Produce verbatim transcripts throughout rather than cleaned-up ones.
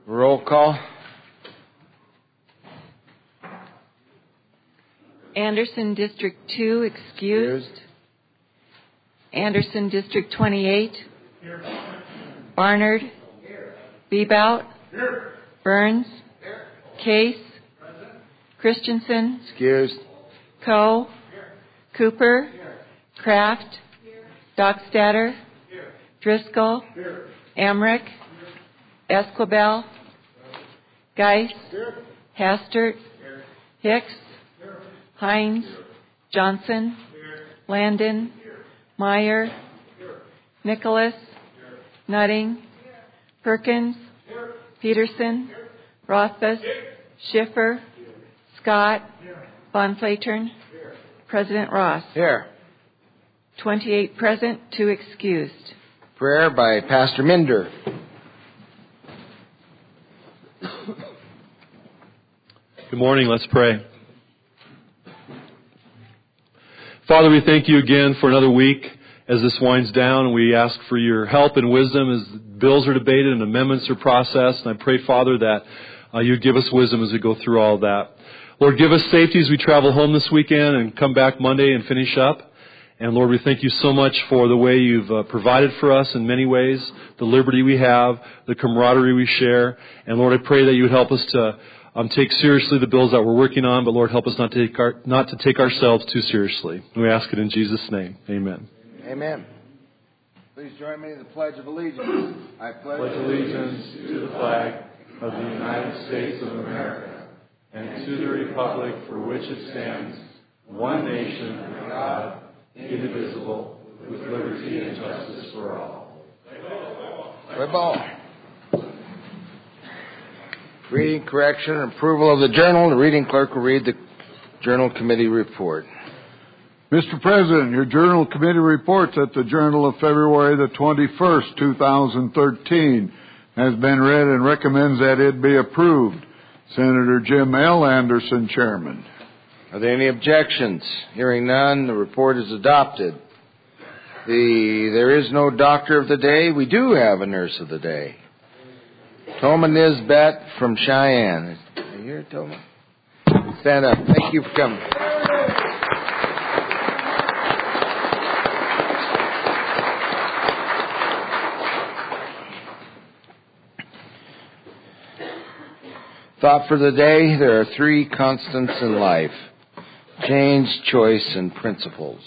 Roll call. Anderson District two excused. Excused. Anderson District twenty-eight. Here. Barnard. Here. Bebout. Here. Burns. Here. Case. Present. Christensen. Excused. Coe. Here. Cooper. Here. Kraft. Here. Dockstader. Here. Driscoll. Here. Emmerich. Here. Esquibel. Geis. Here. Hastert. Here. Hicks. Here. Hines. Here. Johnson. Here. Landon. Here. Meyer. Here. Nicholas. Here. Nutting. Here. Perkins. Here. Peterson. Here. Rothfuss. Here. Schiffer. Here. Scott. Here. Von Flatern. Here. President Ross. Here. twenty-eight present, two excused. Prayer by Pastor Minder. Good morning. Let's pray. Father, we thank you again for another week as this winds down. We ask for your help and wisdom as bills are debated and amendments are processed. And I pray, Father, that uh, you give us wisdom as we go through all of that. Lord, give us safety as we travel home this weekend and come back Monday and finish up. And Lord, we thank you so much for the way you've uh, provided for us in many ways, the liberty we have, the camaraderie we share. And Lord, I pray that you would help us to um, take seriously the bills that we're working on, but Lord, help us not to take our, not to take ourselves too seriously. We ask it in Jesus' name. Amen. Amen. Please join me in the Pledge of Allegiance. I pledge allegiance to the flag of the United States of America and to the republic for which it stands, one nation under God, indivisible, with liberty and justice for all. Play ball. Reading, correction, and approval of the journal. The reading clerk will read the journal committee report. Mister President, your journal committee reports that the journal of February the twenty-first, two thousand thirteen has been read and recommends that it be approved. Senator Jim L. Anderson, Chairman. Are there any objections? Hearing none, the report is adopted. The There is no doctor of the day. We do have a nurse of the day. Toma Nisbet from Cheyenne. Are you here, Toma? Stand up. Thank you for coming. Thought for the day: there are three constants in life: change, choice, and principles.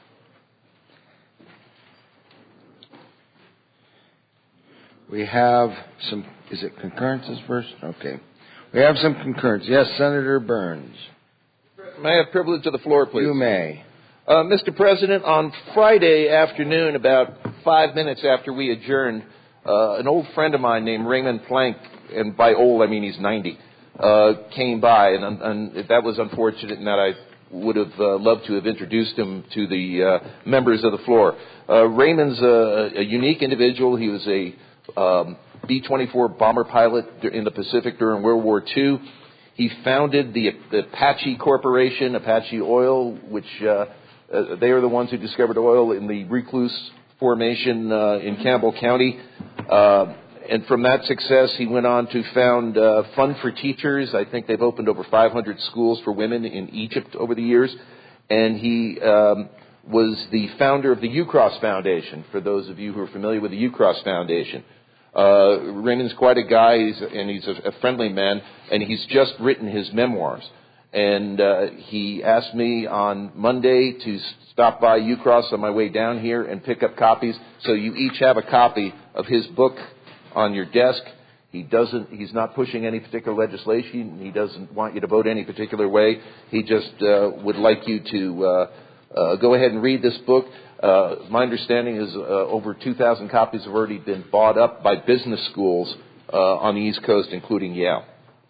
We have some, is it concurrences first? Okay. We have some concurrence. Yes, Senator Burns. May I have privilege of the floor, please? You may. Uh, Mister President, on Friday afternoon, about five minutes after we adjourned, uh, an old friend of mine named Raymond Plank, and by old I mean he's ninety, uh, came by, and, and that was unfortunate in that I would have uh, loved to have introduced him to the uh, members of the floor. Uh, Raymond's a, a unique individual. He was a um, B twenty-four bomber pilot in the Pacific during World War Two. He founded the, the Apache Corporation, Apache Oil, which uh, uh, they are the ones who discovered oil in the Recluse Formation uh, in Campbell County. Uh, and from that success, he went on to found uh, Fund for Teachers. I think they've opened over five hundred schools for women in Egypt over the years. And he um, was the founder of the UCross Foundation, for those of you who are familiar with the UCross Foundation. Uh, Raymond's quite a guy, he's, and he's a, a friendly man, and he's just written his memoirs. And uh, he asked me on Monday to stop by UCross on my way down here and pick up copies, so you each have a copy of his book on your desk. He doesn't, he's not pushing any particular legislation. He doesn't want you to vote any particular way. He just uh, would like you to uh, uh, go ahead and read this book. Uh, my understanding is uh, over two thousand copies have already been bought up by business schools uh, on the East Coast, including Yale.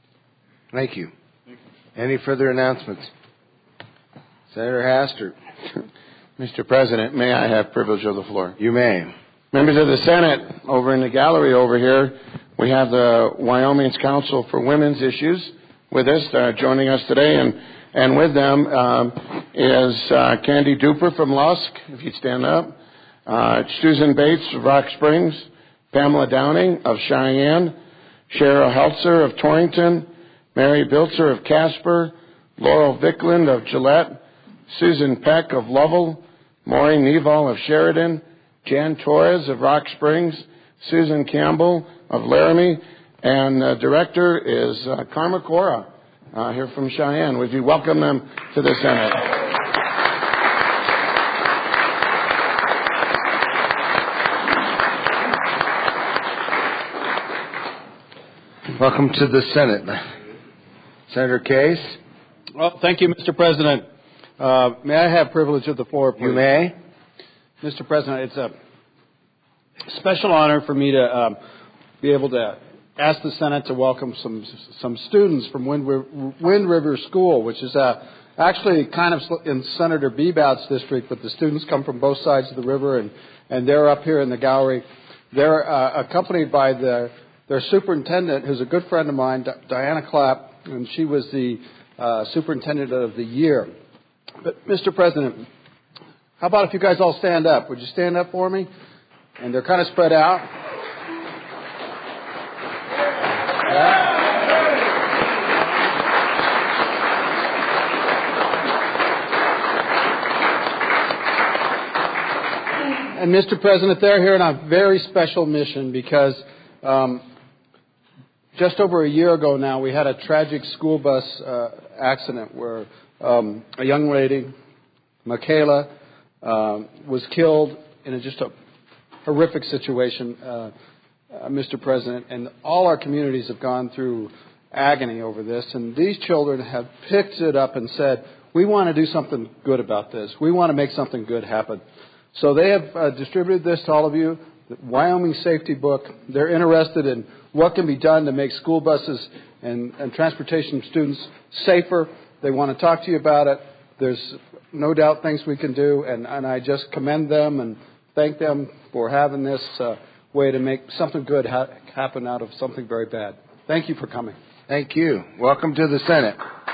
Thank you. Any further announcements? Senator Hastert. Mister President, may I have privilege of the floor? You may. Members of the Senate, over in the gallery over here, we have the Wyoming's Council for Women's Issues with us, uh, joining us today, and And with them um, is uh, Candy Duper from Lusk, if you'd stand up, uh, Susan Bates of Rock Springs, Pamela Downing of Cheyenne, Cheryl Heltzer of Torrington, Mary Biltzer of Casper, Laurel Vickland of Gillette, Susan Peck of Lovell, Maureen Neval of Sheridan, Jan Torres of Rock Springs, Susan Campbell of Laramie, and uh, director is uh, Karma Cora, uh, here from Cheyenne. Would you welcome them to the Senate? Welcome to the Senate. Senator Case? Well, thank you, Mister President. Uh, may I have privilege of the floor, please? You may. Mister President, it's a special honor for me to um, be able to ask the Senate to welcome some some students from Wind, Wind River School, which is uh, actually kind of in Senator Bebout's district, but the students come from both sides of the river, and, and they're up here in the gallery. They're uh, accompanied by the, their superintendent, who's a good friend of mine, D- Diana Clapp, and she was the uh, superintendent of the year. But, Mister President, how about if you guys all stand up? Would you stand up for me? And they're kind of spread out. Yeah. And, Mister President, they're here on a very special mission because um, just over a year ago now, we had a tragic school bus uh, accident where um, a young lady, Michaela, uh, was killed in a, just a horrific situation, uh, uh, Mister President. And all our communities have gone through agony over this. And these children have picked it up and said, we want to do something good about this. We want to make something good happen. So they have uh, distributed this to all of you, the Wyoming Safety Book. They're interested in what can be done to make school buses and, and transportation students safer. They want to talk to you about it. There's no doubt things we can do, and, and I just commend them and thank them for having this uh, way to make something good ha- happen out of something very bad. Thank you for coming. Thank you. Welcome to the Senate.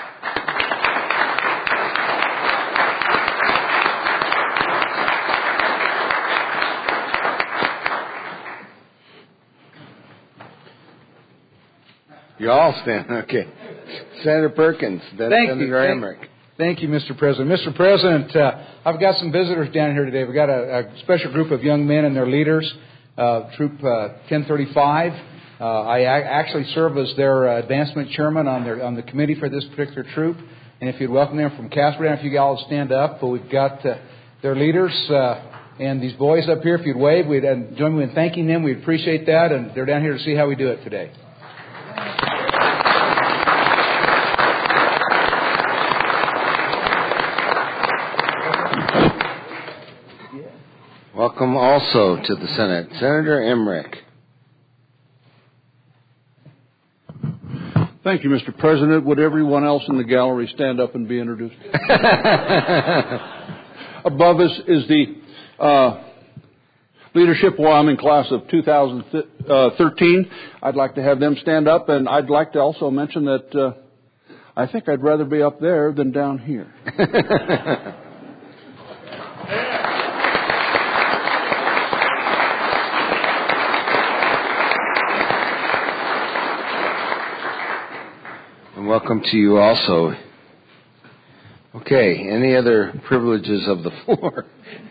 You all stand. Okay. Senator Perkins, then Thank Senator you. Emmerich. Thank you, Mister President. Mister President, uh, I've got some visitors down here today. We've got a, a special group of young men and their leaders, uh, Troop uh, ten thirty-five. Uh, I a- actually serve as their uh, advancement chairman on their on the committee for this particular troop. And if you'd welcome them from Casper, if you all stand up, but we've got uh, their leaders uh, and these boys up here. If you'd wave, we'd uh, join me in thanking them. We'd appreciate that, and they're down here to see how we do it today. Welcome also to the Senate. Senator Emmerich. Thank you, Mister President. Would everyone else in the gallery stand up and be introduced? Above us is the uh, Leadership Wyoming class of two thousand thirteen. I'd like to have them stand up, and I'd like to also mention that uh, I think I'd rather be up there than down here. And welcome to you also. Okay, any other privileges of the floor?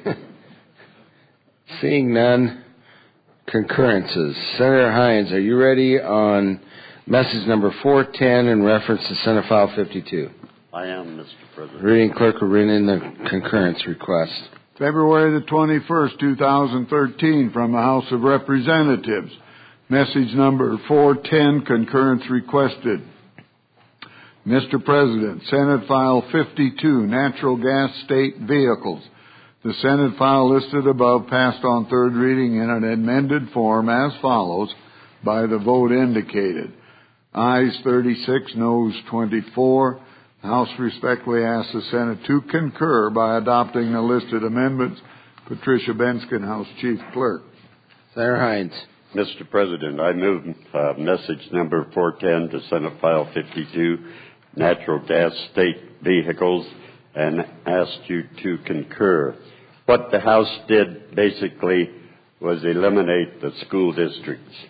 Seeing none, concurrences. Senator Hines, are you ready on message number four ten in reference to Senate File fifty-two? I am, Mister President. Reading clerk will read in the concurrence request. February the twenty-first, two thousand thirteen, from the House of Representatives. Message number four ten, concurrence requested. Mister President, Senate File fifty-two, natural gas state vehicles. The Senate file listed above passed on third reading in an amended form as follows by the vote indicated. Ayes thirty-six, noes twenty-four. The House respectfully asks the Senate to concur by adopting the listed amendments. Patricia Benskin, House Chief Clerk. Senator Hines. Mister President, I move uh, message number four ten to Senate File fifty-two, natural gas state vehicles, and ask you to concur. What the House did basically was eliminate the school districts.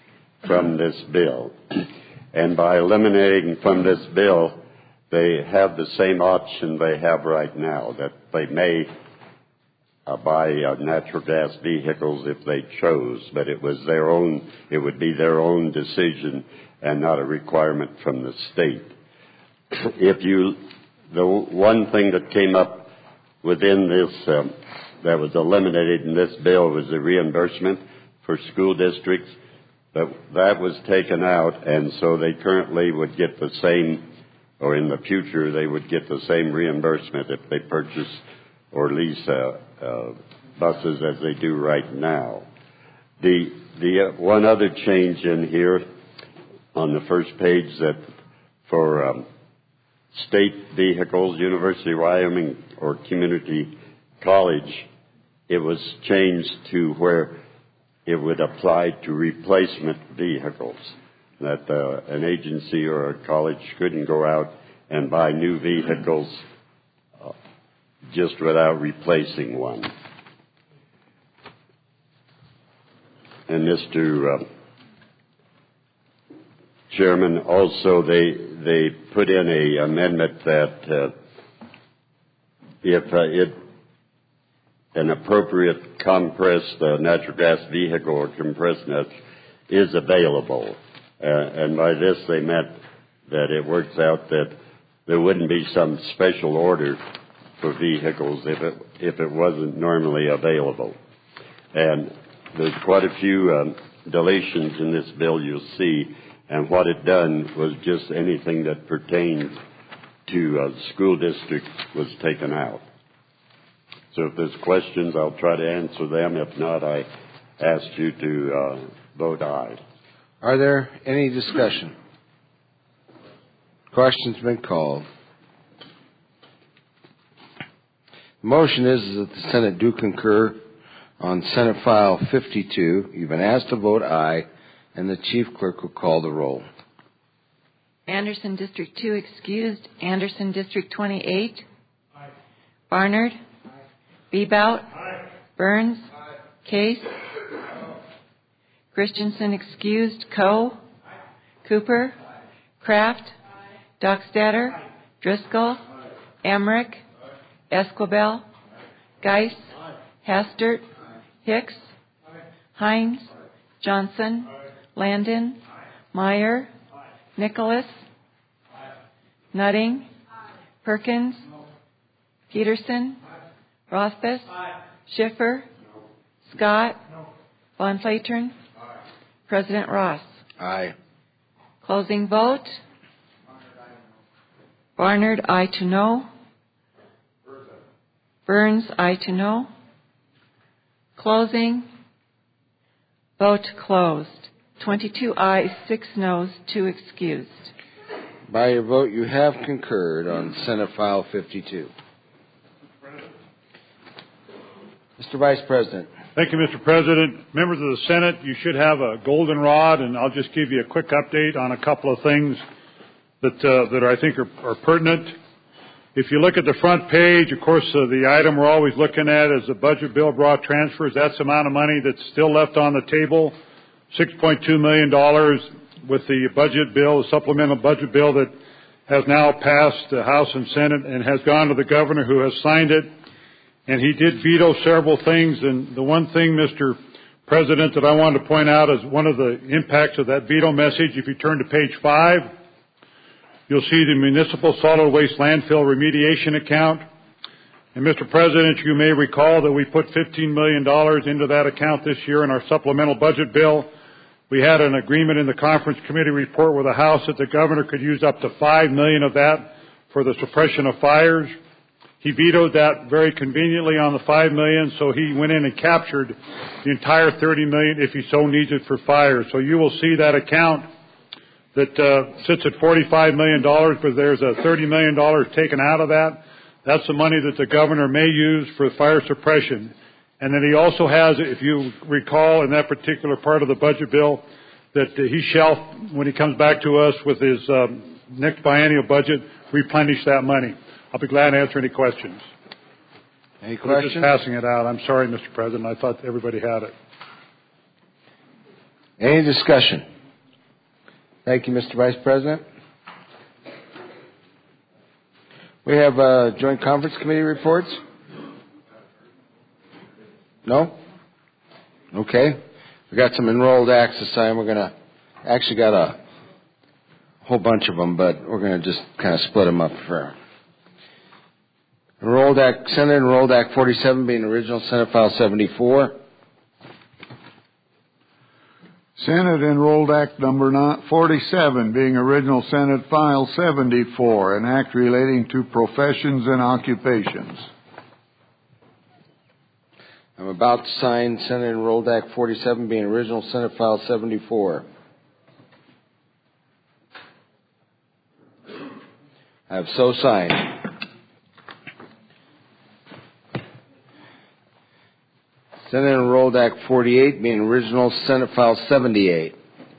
from this bill. And by eliminating from this bill, they have the same option they have right now, that they may uh, buy uh, natural gas vehicles if they chose, but it was their own, it would be their own decision and not a requirement from the state. If you, the one thing that came up within this, um, that was eliminated in this bill was the reimbursement for school districts. But that was taken out, and so they currently would get the same, or in the future they would get the same reimbursement if they purchase or lease uh, uh, buses as they do right now. The the uh, one other change in here on the first page, that for um, state vehicles, University of Wyoming or community college, it was changed to where it would apply to replacement vehicles, that uh, an agency or a college couldn't go out and buy new vehicles uh, just without replacing one. And Mister Uh, Chairman, also they they put in a amendment that uh, if uh, it an appropriate compressed uh, natural gas vehicle or compressed net is available. Uh, and by this they meant that it works out that there wouldn't be some special order for vehicles if it, if it wasn't normally available. And there's quite a few um, deletions in this bill you'll see, and what it done was just anything that pertained to uh, school districts was taken out. So if there's questions, I'll try to answer them. If not, I ask you to uh, vote aye. Are there any discussion? Question's been called. The motion is that the Senate do concur on Senate File fifty-two. You've been asked to vote aye, and the Chief Clerk will call the roll. Anderson District two excused. Anderson District twenty-eight. Aye. Barnard. Bebout. Aye. Burns. Aye. Case. Aye. Christensen excused. Coe. Aye. Cooper. Aye. Kraft. Aye. Dockstader. Aye. Driscoll. Aye. Emmerich. Aye. Esquibel. Aye. Geis. Aye. Hastert. Aye. Hicks. Aye. Hines. Aye. Johnson. Aye. Landon. Aye. Meyer. Aye. Nicholas. Aye. Nutting. Aye. Perkins. No. Peterson. Rothfuss. Aye. Schiffer. No. Scott. No. Von Flatern. Aye. President Ross. Aye. Closing vote. Barnard, aye to no. Burns, aye to no. Closing. Vote closed. twenty-two ayes, six noes, two excused. By your vote, you have concurred on Senate File fifty-two. Mister Vice President. Thank you, Mister President. Members of the Senate, you should have a goldenrod, and I'll just give you a quick update on a couple of things that uh, that I think are, are pertinent. If you look at the front page, of course, uh, the item we're always looking at is the budget bill broad transfers. That's the amount of money that's still left on the table, six point two million dollars with the budget bill, the supplemental budget bill that has now passed the House and Senate and has gone to the governor, who has signed it. And he did veto several things. And the one thing, Mister President, that I wanted to point out is one of the impacts of that veto message. If you turn to page five, you'll see the municipal solid waste landfill remediation account. And Mister President, you may recall that we put fifteen million dollars into that account this year in our supplemental budget bill. We had an agreement in the conference committee report with the House that the governor could use up to five million dollars of that for the suppression of fires. He vetoed that very conveniently on the five million dollars, so he went in and captured the entire thirty million dollars if he so needs it for fires. So you will see that account that uh, sits at forty-five million dollars, but there's a thirty million dollars taken out of that. That's the money that the governor may use for fire suppression. And then he also has, if you recall, in that particular part of the budget bill, that uh, he shall, when he comes back to us with his um, next biennial budget, replenish that money. I'll be glad to answer any questions. Any questions? I'm just passing it out. I'm sorry, Mister President. I thought everybody had it. Any discussion? Thank you, Mister Vice President. We have uh, Joint Conference Committee reports? No? Okay. We got some enrolled acts this time. We're going to, actually got a whole bunch of them, but we're going to just kind of split them up for Enrolled Act, Senate Enrolled Act forty-seven being original Senate File seventy-four. Senate Enrolled Act number forty-seven being original Senate File seventy-four, an act relating to professions and occupations. I'm about to sign Senate Enrolled Act forty-seven being original Senate File seventy-four. I have so signed. Senate Enrolled Act forty-eight being original Senate File seventy-eight.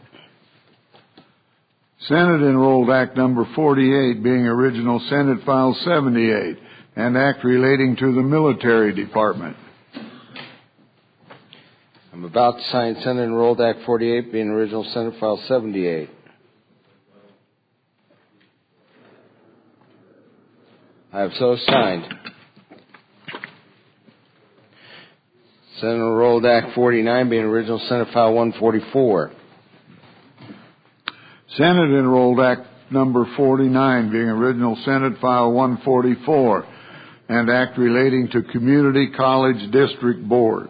Senate Enrolled Act number forty-eight being original Senate File seventy-eight, an act relating to the military department. I'm about to sign Senate Enrolled Act forty-eight being original Senate File seventy-eight. I have so signed. Senate Enrolled Act forty-nine being original Senate File one forty-four. Senate Enrolled Act number forty-nine being original Senate File one forty-four, and act relating to community college district boards.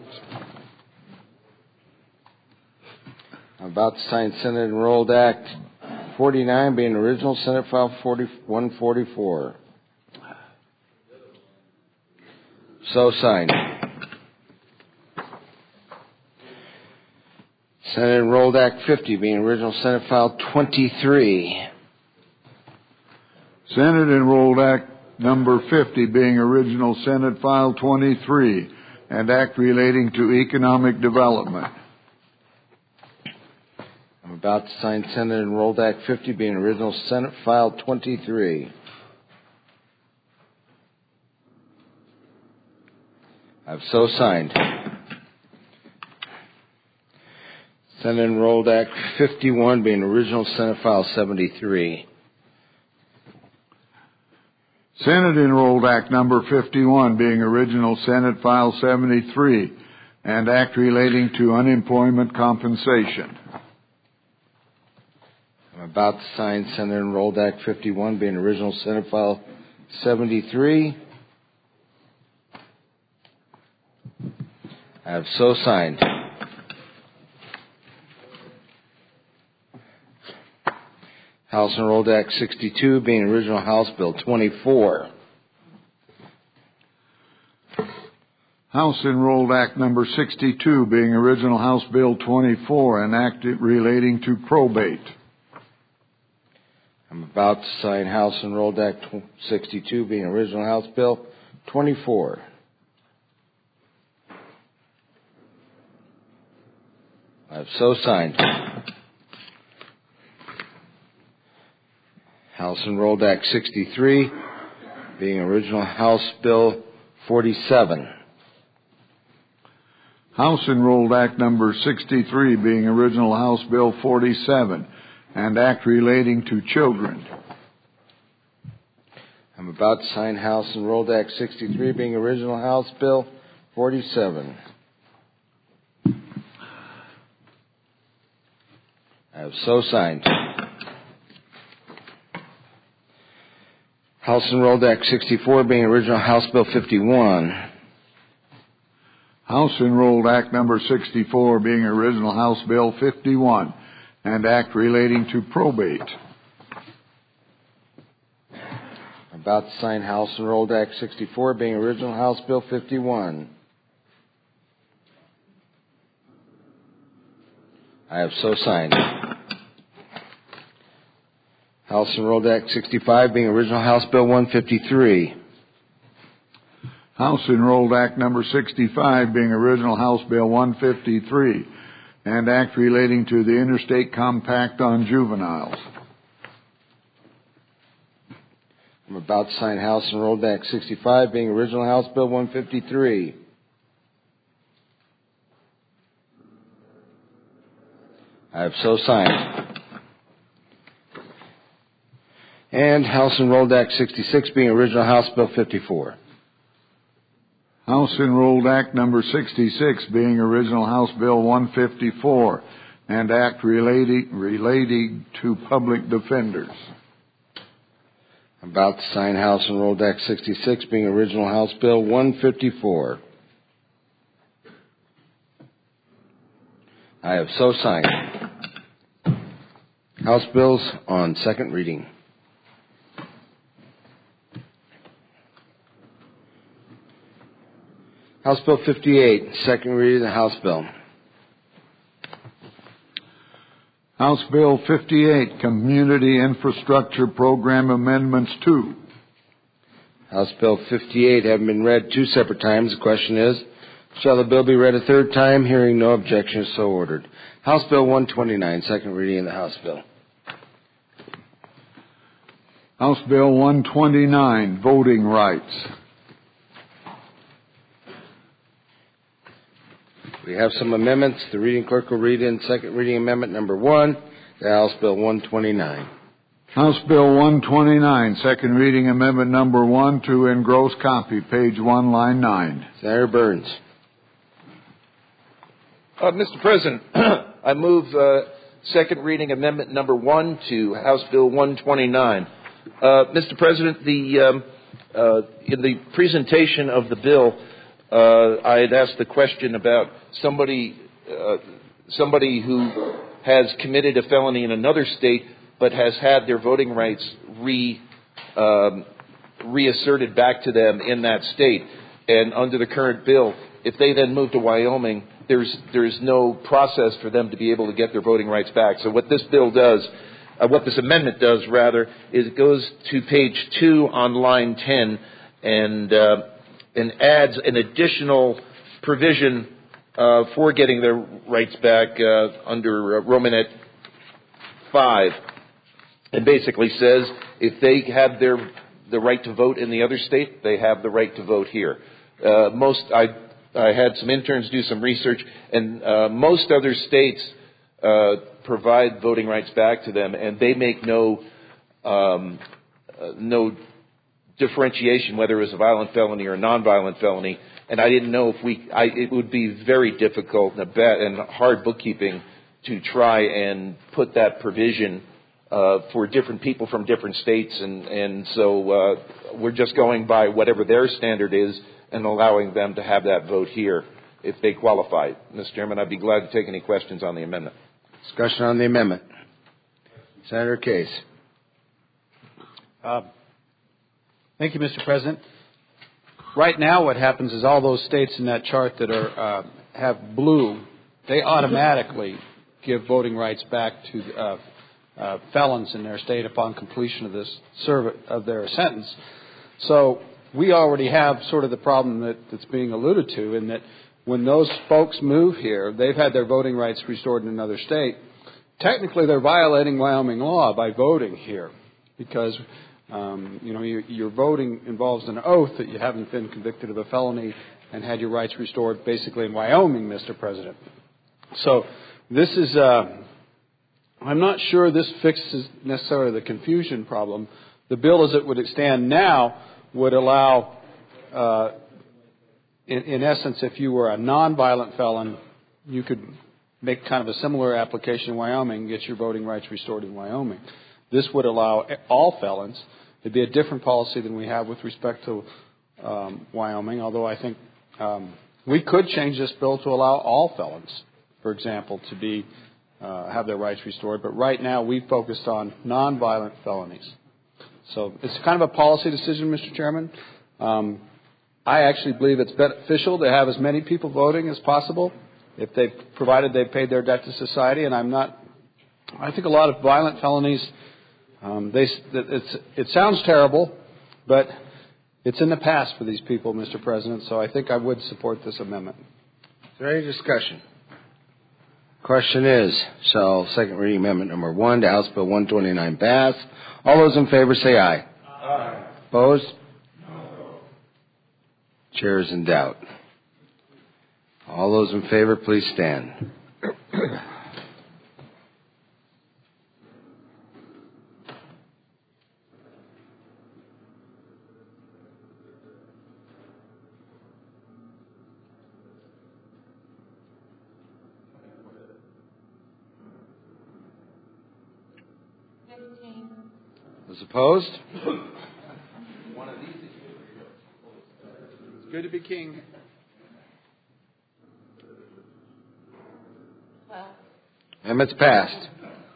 I'm about to sign Senate Enrolled Act forty-nine being original Senate File one forty-four. So signed. Senate Enrolled Act fifty being original Senate File twenty-three. Senate Enrolled Act number fifty being original Senate File twenty-three, and act relating to economic development. I'm about to sign Senate Enrolled Act fifty being original Senate File twenty-three. I've so signed. Senate Enrolled Act fifty-one being original Senate File seventy-three. Senate Enrolled Act number fifty-one being original Senate File seventy-three, and act relating to unemployment compensation. I'm about to sign Senate Enrolled Act fifty-one being original Senate File seventy-three. I have so signed. House Enrolled Act sixty-two being original House Bill twenty-four. House Enrolled Act number sixty-two being original House Bill twenty-four, an act relating to probate. I'm about to sign House Enrolled Act sixty-two being original House Bill twenty-four. I've so signed. House Enrolled Act sixty-three being original House Bill forty-seven. House Enrolled Act number sixty-three being original House Bill forty-seven, and act relating to children. I'm about to sign House Enrolled Act sixty-three being original House Bill forty-seven. I have so signed. House Enrolled Act sixty-four being original House Bill fifty-one. House Enrolled Act number sixty-four being original House Bill fifty-one, and act relating to probate. I'm about to sign House Enrolled Act sixty-four being original House Bill fifty-one. I have so signed. House Enrolled Act sixty-five being original House Bill one fifty-three. House Enrolled Act number sixty-five being original House Bill one fifty-three, and act relating to the Interstate Compact on Juveniles. I'm about to sign House Enrolled Act sixty-five being original House Bill one fifty-three. I have so signed. And House Enrolled Act sixty-six being original House Bill fifty-four. House Enrolled Act number sixty-six being original House Bill one fifty-four and Act relating, relating to public defenders. About to sign House Enrolled Act sixty-six being original House Bill one fifty-four. I have so signed. House bills on second reading. House Bill fifty-eight, second reading of the House Bill. House Bill fifty-eight, Community Infrastructure Program Amendments two. House Bill fifty-eight having been read two separate times. The question is, shall the bill be read a third time? Hearing no objection, so ordered. House Bill one twenty-nine, second reading of the House Bill. House Bill one twenty-nine, Voting Rights. We have some amendments. The reading clerk will read in second reading amendment number one, to House Bill one twenty-nine. House Bill one twenty-nine, second reading amendment number one to engross copy, page one, line nine. Senator Burns. Uh, Mister President, I move uh, second reading amendment number one to House Bill one twenty-nine. Uh, Mister President, the, um, uh, in the presentation of the bill, uh, I had asked the question about somebody, uh, somebody who has committed a felony in another state but has had their voting rights re, um, reasserted back to them in that state. And under the current bill, if they then move to Wyoming, there's there's no process for them to be able to get their voting rights back. So what this bill does, uh, what this amendment does rather, is it goes to page two on line ten and uh, and adds an additional provision uh, for getting their rights back uh, under uh, Romanet five, and basically says if they have their the right to vote in the other state, they have the right to vote here. Uh, most I. I had some interns do some research, and uh, most other states uh, provide voting rights back to them, and they make no um, uh, no differentiation whether it was a violent felony or a nonviolent felony. And I didn't know if we. I, it would be very difficult and, a bad, and hard bookkeeping to try and put that provision uh, for different people from different states, and and so uh, we're just going by whatever their standard is, and allowing them to have that vote here if they qualify. Mister Chairman, I'd be glad to take any questions on the amendment. Discussion on the amendment. Senator Case. Uh, thank you, Mister President. Right now what happens is all those states in that chart that are uh, have blue, they automatically give voting rights back to uh, uh, felons in their state upon completion of this serv- of their sentence. So we already have sort of the problem that, that's being alluded to, in that when those folks move here, they've had their voting rights restored in another state. Technically, they're violating Wyoming law by voting here, because um, you know your, your voting involves an oath that you haven't been convicted of a felony and had your rights restored, basically in Wyoming, Mister President. So this is. Uh, I'm not sure this fixes necessarily the confusion problem. The bill, as it would stand now, would allow, uh, in, in essence, if you were a nonviolent felon, you could make kind of a similar application in Wyoming and get your voting rights restored in Wyoming. This would allow all felons. It'd be a different policy than we have with respect to um, Wyoming, although I think um, we could change this bill to allow all felons, for example, to be uh, have their rights restored. But right now we focused on nonviolent felonies. So it's kind of a policy decision, Mister Chairman. Um, I actually believe it's beneficial to have as many people voting as possible, if they've provided they've paid their debt to society. And I'm not. I think a lot of violent felonies. Um, they it's, it sounds terrible, but it's in the past for these people, Mister President. So I think I would support this amendment. Is there any discussion? Question is, shall second reading amendment number one to House Bill one twenty-nine pass? All those in favor say aye. Aye. Opposed? No. Chair is in doubt. All those in favor, please stand. Those opposed? It's good to be king. Amendment's passed.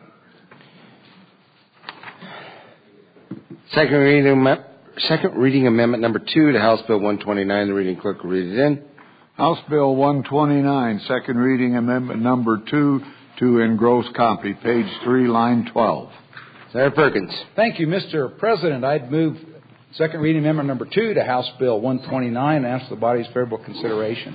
Second reading, second reading amendment number two to House Bill one twenty-nine. The reading clerk will read it in. House Bill one twenty-nine, second reading amendment number two to engross copy, page three, line twelve. Senator Perkins. Thank you, Mister President. I'd move second reading amendment number two to House Bill one twenty-nine and ask the body's favorable consideration.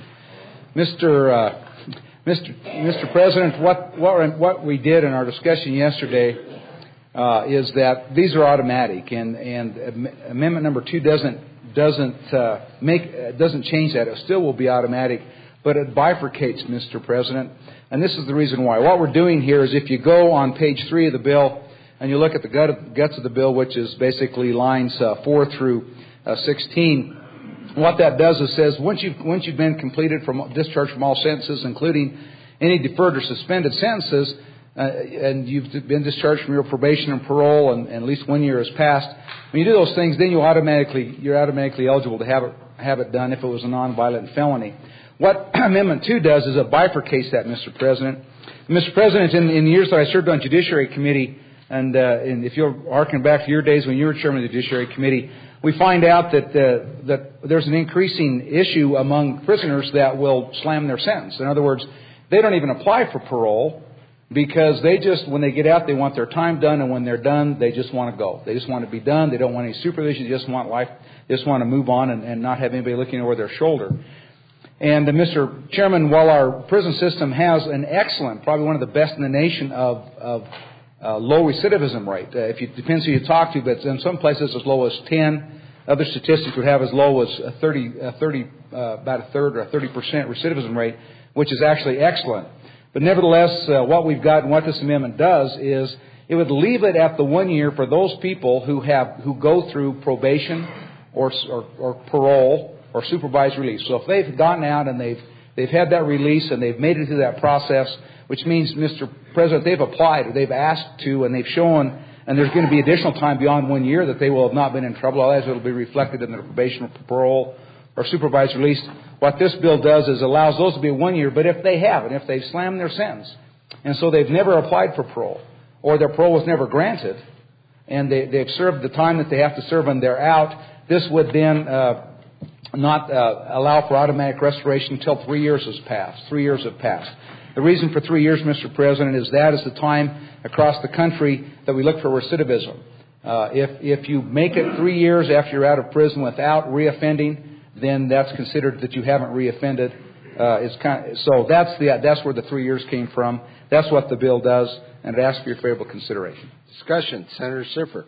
Mister Uh, Mister Mister President, what, what, what we did in our discussion yesterday uh, is that these are automatic, and, and amendment number two doesn't doesn't uh, make uh, doesn't change that. It still will be automatic, but it bifurcates, Mister President, and this is the reason why. What we're doing here is if you go on page three of the bill and you look at the gut of, guts of the bill, which is basically lines uh, four through uh, sixteen. What that does is says once you've once you've been completed from discharged from all sentences, including any deferred or suspended sentences, uh, and you've been discharged from your probation and parole, and, and at least one year has passed. When you do those things, then you automatically you're automatically eligible to have it have it done if it was a nonviolent felony. What Amendment two does is it bifurcates that, Mister President. Mister President, in, in the years that I served on Judiciary Committee, and, uh, and if you're harking back to your days when you were chairman of the Judiciary Committee, we find out that uh, that there's an increasing issue among prisoners that will slam their sentence. In other words, they don't even apply for parole because they just, when they get out, they want their time done, and when they're done, they just want to go. They just want to be done. They don't want any supervision. They just want life. They just want to move on and, and not have anybody looking over their shoulder. And uh, Mister Chairman, while our prison system has an excellent, probably one of the best in the nation of, of uh, low recidivism rate, uh, if you depends who you talk to, but in some places as low as ten. Other statistics would have as low as a thirty, a thirty, uh, about a third or a thirty percent recidivism rate, which is actually excellent. But nevertheless, uh, what we've got and what this amendment does is it would leave it at the one year for those people who have who go through probation or or, or parole or supervised release. So if they've gotten out and they've they've had that release and they've made it through that process, which means, Mister President, they've applied or they've asked to and they've shown, and there's going to be additional time beyond one year that they will have not been in trouble. Otherwise, it will be reflected in their probation or parole or supervised release. What this bill does is allows those to be one year, but if they haven't, if they've slammed their sentence, and so they've never applied for parole, or their parole was never granted, and they, they've served the time that they have to serve and they're out, this would then uh, not uh, allow for automatic restoration until three years has passed. Three years have passed. The reason for three years, Mister President, is that is the time across the country that we look for recidivism. Uh, if if you make it three years after you're out of prison without reoffending, then that's considered that you haven't reoffended. Uh, it's kind of, so that's the that's where the three years came from. That's what the bill does, and it asks for your favorable consideration. Discussion. Senator Siffer.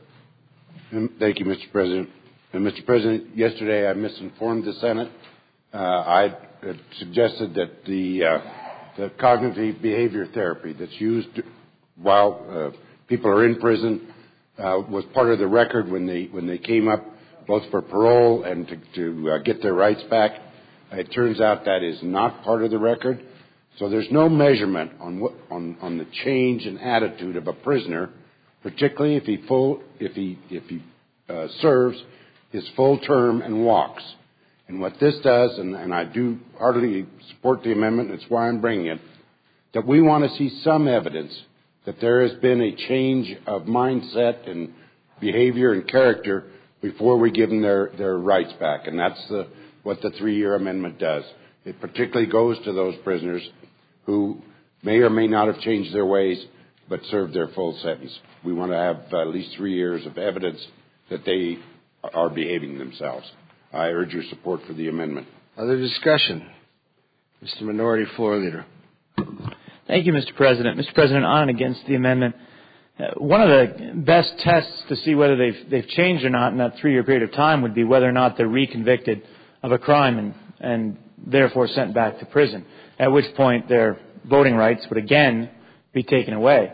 Thank you, Mister President. And Mister President, yesterday I misinformed the Senate. Uh, I suggested that the uh, the cognitive behavior therapy that's used while uh, people are in prison uh, was part of the record when they when they came up, both for parole and to, to uh, get their rights back. It turns out that is not part of the record. So there's no measurement on what on, on the change in attitude of a prisoner, particularly if he full if he if he uh, serves his full term and walks. And what this does, and, and I do heartily support the amendment, that's why I'm bringing it, that we want to see some evidence that there has been a change of mindset and behavior and character before we give them their, their rights back. And that's the, what the three-year amendment does. It particularly goes to those prisoners who may or may not have changed their ways but served their full sentence. We want to have at least three years of evidence that they are behaving themselves. I urge your support for the amendment. Other discussion? Mister Minority Floor Leader. Thank you, Mister President. Mister President, on and against the amendment. Uh, one of the best tests to see whether they've, they've changed or not in that three-year period of time would be whether or not they're reconvicted of a crime and, and therefore sent back to prison, at which point their voting rights would again be taken away.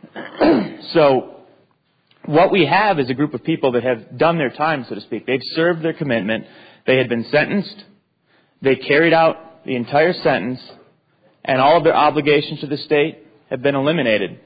So what we have is a group of people that have done their time, so to speak. They've served their commitment. They had been sentenced. They carried out the entire sentence, and all of their obligations to the state have been eliminated.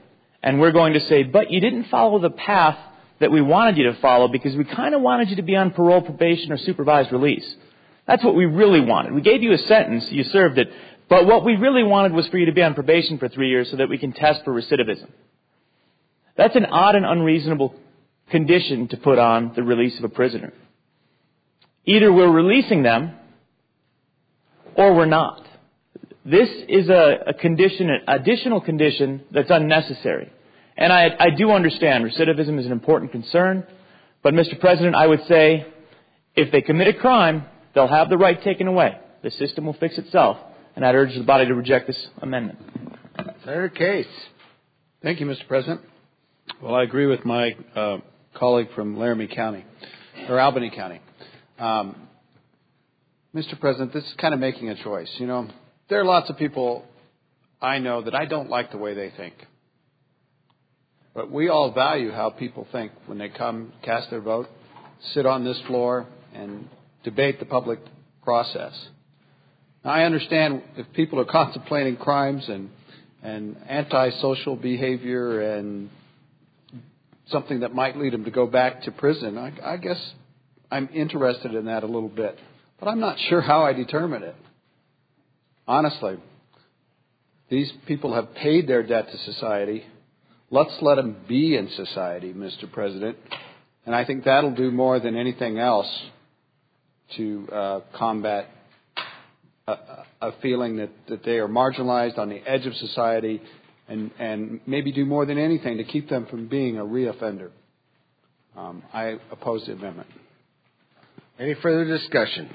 And we're going to say, but you didn't follow the path that we wanted you to follow because we kind of wanted you to be on parole, probation, or supervised release. That's what we really wanted. We gave you a sentence, you served it, but what we really wanted was for you to be on probation for three years so that we can test for recidivism. That's an odd and unreasonable condition to put on the release of a prisoner. Either we're releasing them or we're not. This is a, a condition, an additional condition that's unnecessary. And I, I do understand recidivism is an important concern, but Mister President, I would say if they commit a crime, they'll have the right taken away. The system will fix itself, and I'd urge the body to reject this amendment. Senator Case. Thank you, Mister President. Well, I agree with my uh, colleague from Laramie County, or Albany County. Um, Mister President, this is kind of making a choice. You know, there are lots of people I know that I don't like the way they think. But we all value how people think when they come cast their vote, sit on this floor, and debate the public process. Now, I understand if people are contemplating crimes and, and antisocial behavior and something that might lead them to go back to prison, I, I guess I'm interested in that a little bit. But I'm not sure how I determine it. Honestly, these people have paid their debt to society. Let's let them be in society, Mister President. And I think that'll do more than anything else to uh, combat a, a feeling that, that they are marginalized on the edge of society and, and maybe do more than anything to keep them from being a reoffender. Um, I oppose the amendment. Any further discussion?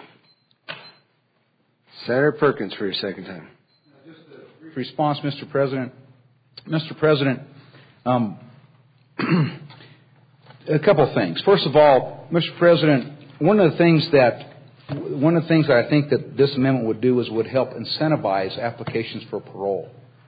Senator Perkins for your second time. Just a brief response, Mister President. Mister President, um, a couple of things. First of all, Mister President, one of the things that one of the things that I think that this amendment would do is would help incentivize applications for parole.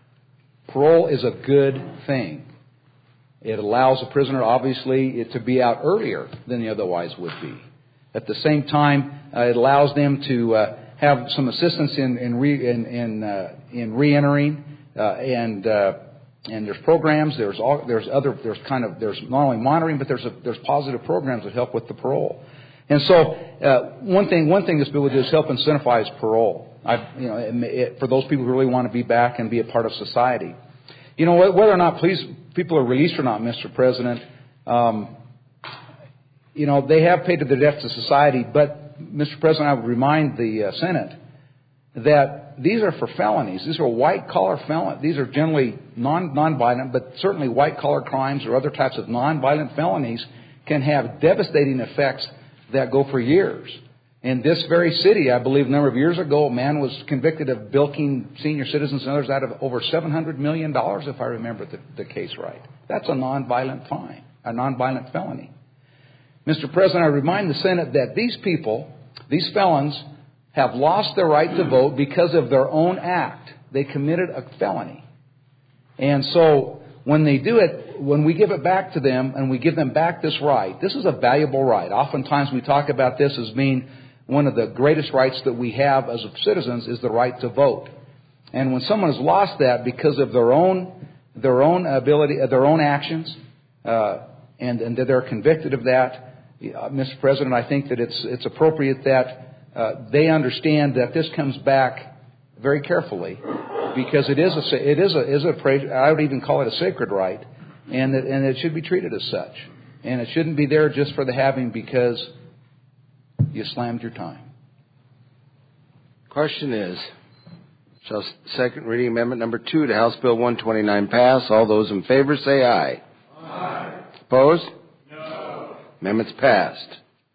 Parole is a good thing. It allows a prisoner, obviously, to be out earlier than they otherwise would be. At the same time, uh, it allows them to uh, have some assistance in in re, in in, uh, in re-entering, uh, and uh, and there's programs. There's all, there's other there's kind of there's not only monitoring, but there's a, there's positive programs that help with the parole. And so uh, one thing one thing this bill would do is help incentivize parole. I, you know, it, it, for those people who really want to be back and be a part of society. You know, whether or not police people are released or not, Mister President, um, you know, they have paid their debt to society. But, Mister President, I would remind the uh, Senate that these are for felonies. These are white-collar felonies. These are generally non, non-violent, but certainly white-collar crimes or other types of non-violent felonies can have devastating effects that go for years. In this very city, I believe a number of years ago, a man was convicted of bilking senior citizens and others out of over seven hundred million dollars, if I remember the, the case right. That's a nonviolent fine, a nonviolent felony. Mister President, I remind the Senate that these people, these felons, have lost their right to vote because of their own act. They committed a felony. And so when they do it, when we give it back to them and we give them back this right, this is a valuable right. Oftentimes we talk about this as being one of the greatest rights that we have as citizens is the right to vote. And when someone has lost that because of their own their own ability, their own actions, uh, and, and that they're convicted of that, uh, Mister President, I think that it's it's appropriate that uh, they understand that this comes back very carefully, because it is a it is a is a I would even call it a sacred right, and that, and it should be treated as such, and it shouldn't be there just for the having because you slammed your time. Question is, shall second reading amendment number two to House Bill one twenty-nine pass? All those in favor say aye. Aye. Opposed? No. Amendment's passed.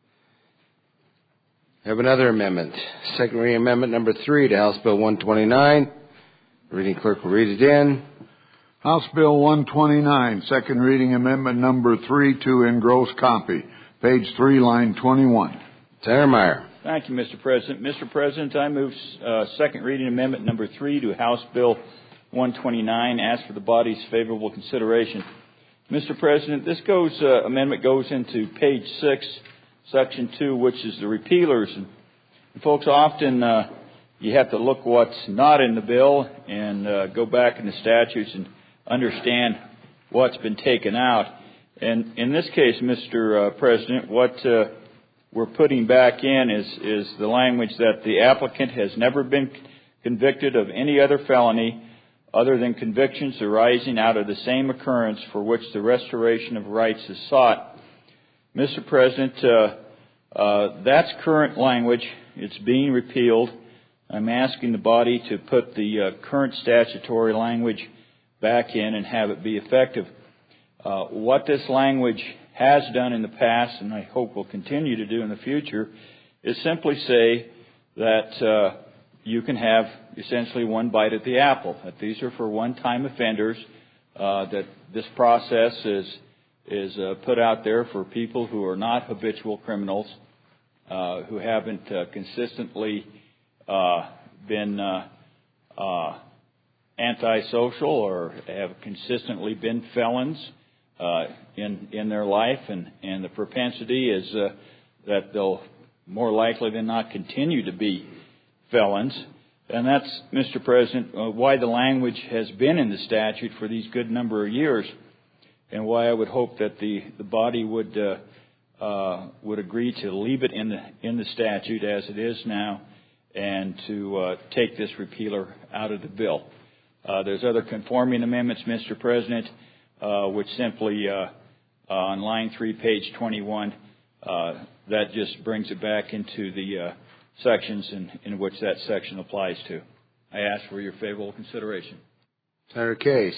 We have another amendment. Second reading amendment number three to House Bill one twenty-nine. Reading clerk will read it in. House Bill one twenty-nine, second reading amendment number three to engross copy. Page three, line twenty-one. Senator Meyer. Thank you, Mister President. Mister President, I move uh, second reading amendment number three to House Bill one twenty-nine. Ask for the body's favorable consideration. Mister President, this goes uh, amendment goes into page six, section two, which is the repealers. And, and folks, often uh, you have to look what's not in the bill and uh, go back in the statutes and understand what's been taken out. And in this case, Mister Uh, President, what uh, we're putting back in is, is the language that the applicant has never been convicted of any other felony other than convictions arising out of the same occurrence for which the restoration of rights is sought. Mister President, uh, uh, that's current language. It's being repealed. I'm asking the body to put the uh, current statutory language back in and have it be effective. Uh, what this language has done in the past, and I hope will continue to do in the future, is simply say that uh, you can have essentially one bite at the apple, that these are for one-time offenders, uh, that this process is is uh, put out there for people who are not habitual criminals, uh, who haven't uh, consistently uh, been uh, uh, antisocial or have consistently been felons uh, in in their life, and, and the propensity is uh, that they'll more likely than not continue to be felons. And that's, Mister President, uh, why the language has been in the statute for these good number of years, and why I would hope that the, the body would uh, uh, would agree to leave it in the in the statute as it is now, and to uh, take this repealer out of the bill. Uh, there's other conforming amendments, Mister President, uh, which simply uh, uh, on line three, page twenty-one, uh, that just brings it back into the uh, sections in, in which that section applies to. I ask for your favorable consideration. Senator Case.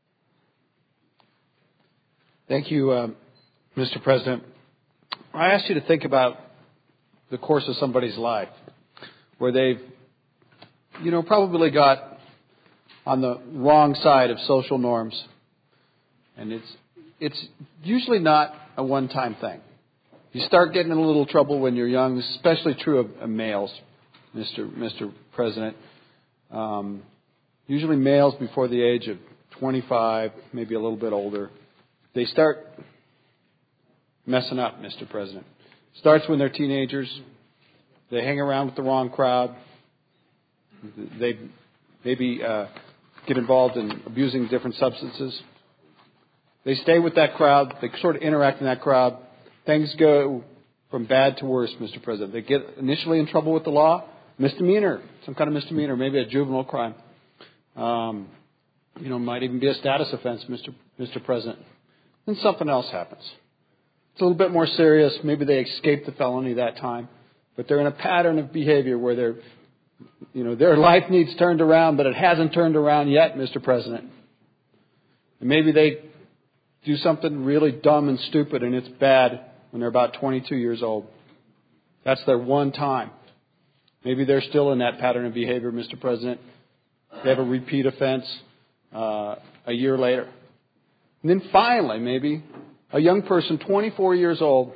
Thank you, uh, Mister President. I asked you to think about the course of somebody's life where they've, you know, probably got on the wrong side of social norms. And it's it's usually not a one-time thing. You start getting in a little trouble when you're young. This is especially true of, of males, Mister Mister President. Um, usually males before the age of twenty-five, maybe a little bit older, they start messing up, Mister President. Starts when they're teenagers. They hang around with the wrong crowd. They maybe uh, get involved in abusing different substances. They stay with that crowd. They sort of interact in that crowd. Things go from bad to worse, Mister President. They get initially in trouble with the law, misdemeanor, some kind of misdemeanor, maybe a juvenile crime. Um, you know, might even be a status offense, Mister Mister President. Then something else happens. It's a little bit more serious. Maybe they escape the felony that time, but they're in a pattern of behavior where they're, you know, their life needs turned around, but it hasn't turned around yet, Mister President. And maybe they do something really dumb and stupid, and it's bad when they're about twenty-two years old. That's their one time. Maybe they're still in that pattern of behavior, Mister President. They have a repeat offense uh, a year later. And then finally, maybe, a young person, twenty-four years old,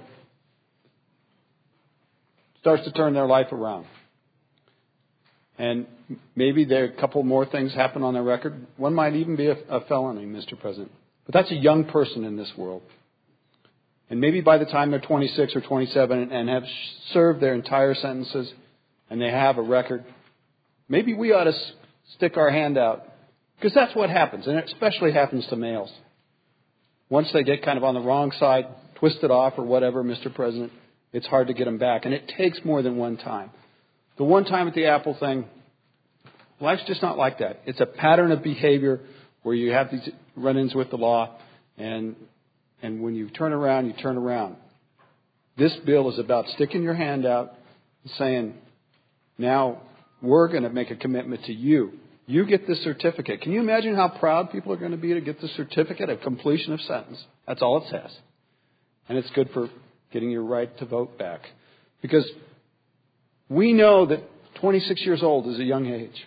starts to turn their life around. And maybe there a couple more things happen on their record. One might even be a, a felony, Mister President. But that's a young person in this world. And maybe by the time they're twenty-six or twenty-seven and have served their entire sentences and they have a record, maybe we ought to stick our hand out. Because that's what happens, and it especially happens to males. Once they get kind of on the wrong side, twisted off or whatever, Mister President, it's hard to get them back. And it takes more than one time. The one time at the apple thing, life's just not like that. It's a pattern of behavior where you have these run-ins with the law, and and when you turn around, you turn around. This bill is about sticking your hand out and saying, now we're going to make a commitment to you. You get this certificate. Can you imagine how proud people are going to be to get the certificate of completion of sentence? That's all it says. And it's good for getting your right to vote back. Because we know that twenty-six years old is a young age.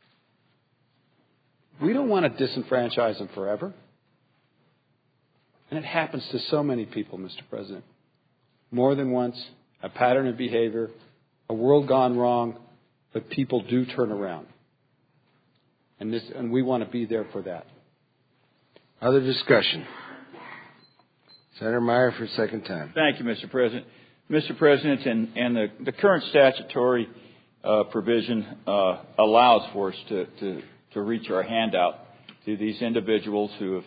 We don't want to disenfranchise them forever. And it happens to so many people, Mister President. More than once, a pattern of behavior, a world gone wrong, but people do turn around. And, this, and we want to be there for that. Other discussion. Senator Meyer for a second time. Thank you, Mister President. Mister President, and, and the, the current statutory uh, provision uh, allows for us to, to, to reach our hand out to these individuals who have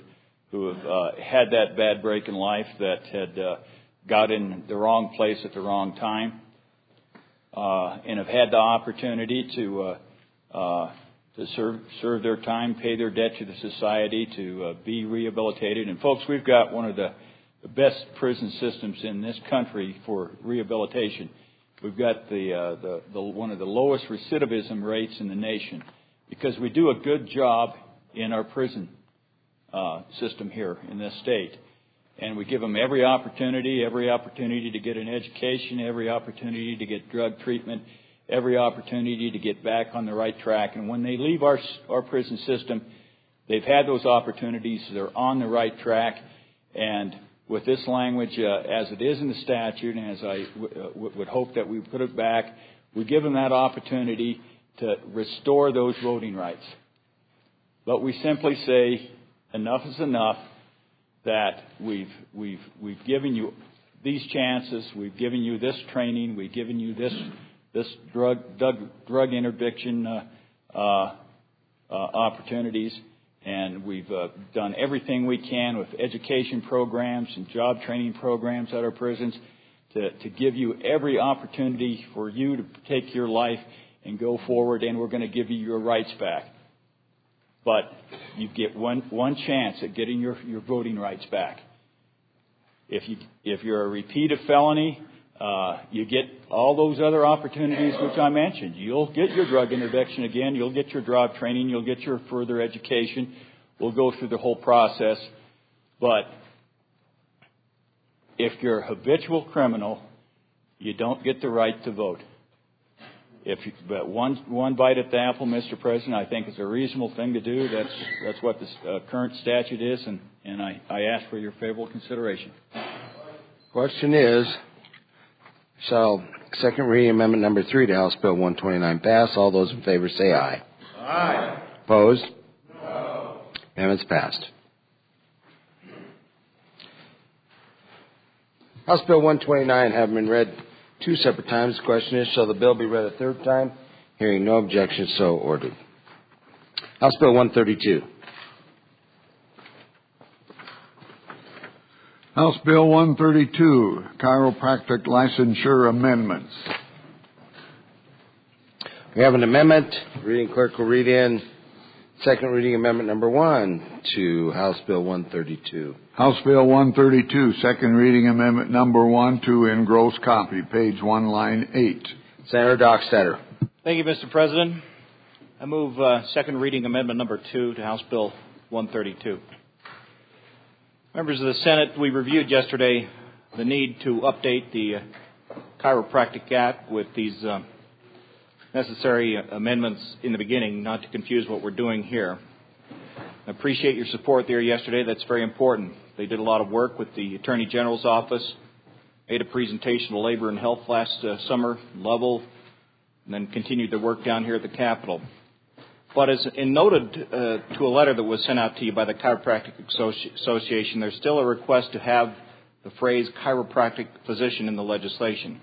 who have uh, had that bad break in life, that had uh, got in the wrong place at the wrong time, uh, and have had the opportunity to uh, uh, to serve serve their time, pay their debt to the society, to uh, be rehabilitated. And folks, we've got one of the, the best prison systems in this country for rehabilitation. We've got the, uh, the the one of the lowest recidivism rates in the nation, because we do a good job in our prison uh, system here in this state. And we give them every opportunity, every opportunity to get an education, every opportunity to get drug treatment, every opportunity to get back on the right track. And when they leave our our prison system, they've had those opportunities. They're on the right track. And with this language, uh, as it is in the statute, and as I w- uh, w- would hope that we put it back, we give them that opportunity to restore those voting rights. But we simply say, enough is enough. That we've we've we've given you these chances, we've given you this training, we've given you this this drug drug, drug interdiction uh, uh, uh, opportunities, and we've uh, done everything we can with education programs and job training programs at our prisons to to give you every opportunity for you to take your life and go forward, and we're going to give you your rights back. But you get one one chance at getting your, your voting rights back. If you if you're a repeated felony, uh, you get all those other opportunities which I mentioned. You'll get your drug interdiction again. You'll get your job training. You'll get your further education. We'll go through the whole process. But if you're a habitual criminal, you don't get the right to vote. If you, but one one bite at the apple, Mister President, I think is a reasonable thing to do. That's that's what the uh, current statute is, and, and I, I ask for your favorable consideration. Question is, shall second reading amendment number three to House Bill one twenty-nine pass? All those in favor say aye. Aye. Opposed? No. Amendment's passed. House Bill one twenty-nine having been read two separate times. The question is, shall the bill be read a third time? Hearing no objection, so ordered. House Bill one thirty-two. House Bill one thirty-two, chiropractic licensure amendments. We have an amendment. Reading clerk will read in second reading amendment number one to House Bill one thirty-two. House Bill one thirty-two, second reading amendment number one to engrossed copy, page one, line eight. Senator Dockstader. Thank you, Mister President. I move uh, second reading amendment number two to House Bill one thirty-two. Members of the Senate, we reviewed yesterday the need to update the uh, Chiropractic Act with these uh, necessary amendments in the beginning, not to confuse what we're doing here. I appreciate your support there yesterday. That's very important. They did a lot of work with the Attorney General's office, made a presentation to Labor and Health last uh, summer, Level, and then continued their work down here at the Capitol. But as in noted uh, to a letter that was sent out to you by the Chiropractic Associ- Association, there's still a request to have the phrase chiropractic physician in the legislation.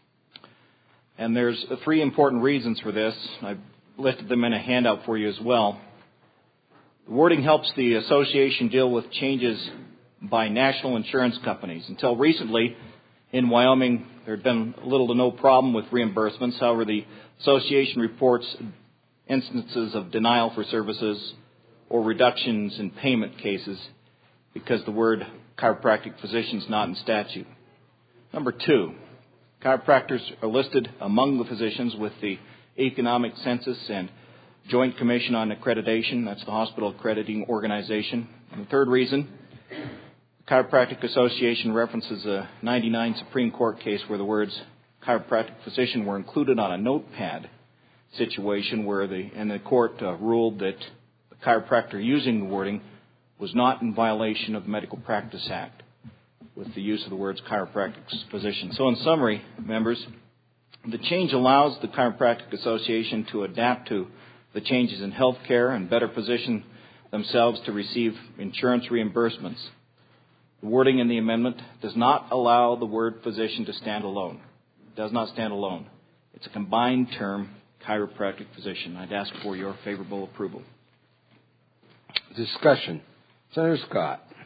And there's uh, three important reasons for this. I've listed them in a handout for you as well. The wording helps the association deal with changes by national insurance companies. Until recently, in Wyoming, there had been little to no problem with reimbursements. However, the association reports instances of denial for services or reductions in payment cases because the word chiropractic physician is not in statute. Number two, chiropractors are listed among the physicians with the Economic Census and Joint Commission on Accreditation. That's the hospital accrediting organization. And the third reason, the Chiropractic Association references a ninety-nine Supreme Court case where the words chiropractic physician were included on a notepad situation where the and the court uh, ruled that the chiropractor using the wording was not in violation of the Medical Practice Act with the use of the words chiropractic physician. So in summary, members, the change allows the Chiropractic Association to adapt to the changes in health care and better position themselves to receive insurance reimbursements. The wording in the amendment does not allow the word physician to stand alone. It does not stand alone. It's a combined term, chiropractic physician. I'd ask for your favorable approval. Discussion. Senator Scott.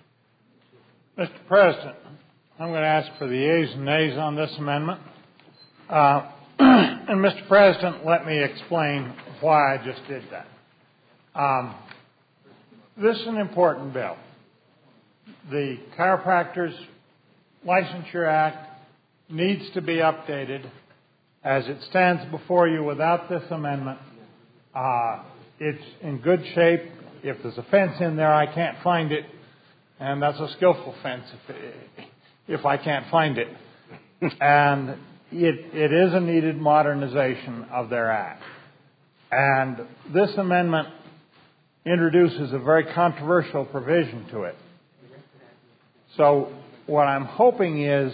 Mister President, I'm going to ask for the yeas and nays on this amendment. Uh, and, Mister President, let me explain why I just did that. Um, this is an important bill. The Chiropractors Licensure Act needs to be updated. As it stands before you without this amendment, uh, it's in good shape. If there's a fence in there, I can't find it, and that's a skillful fence if, if I can't find it. And it, it is a needed modernization of their act. And this amendment introduces a very controversial provision to it. So what I'm hoping is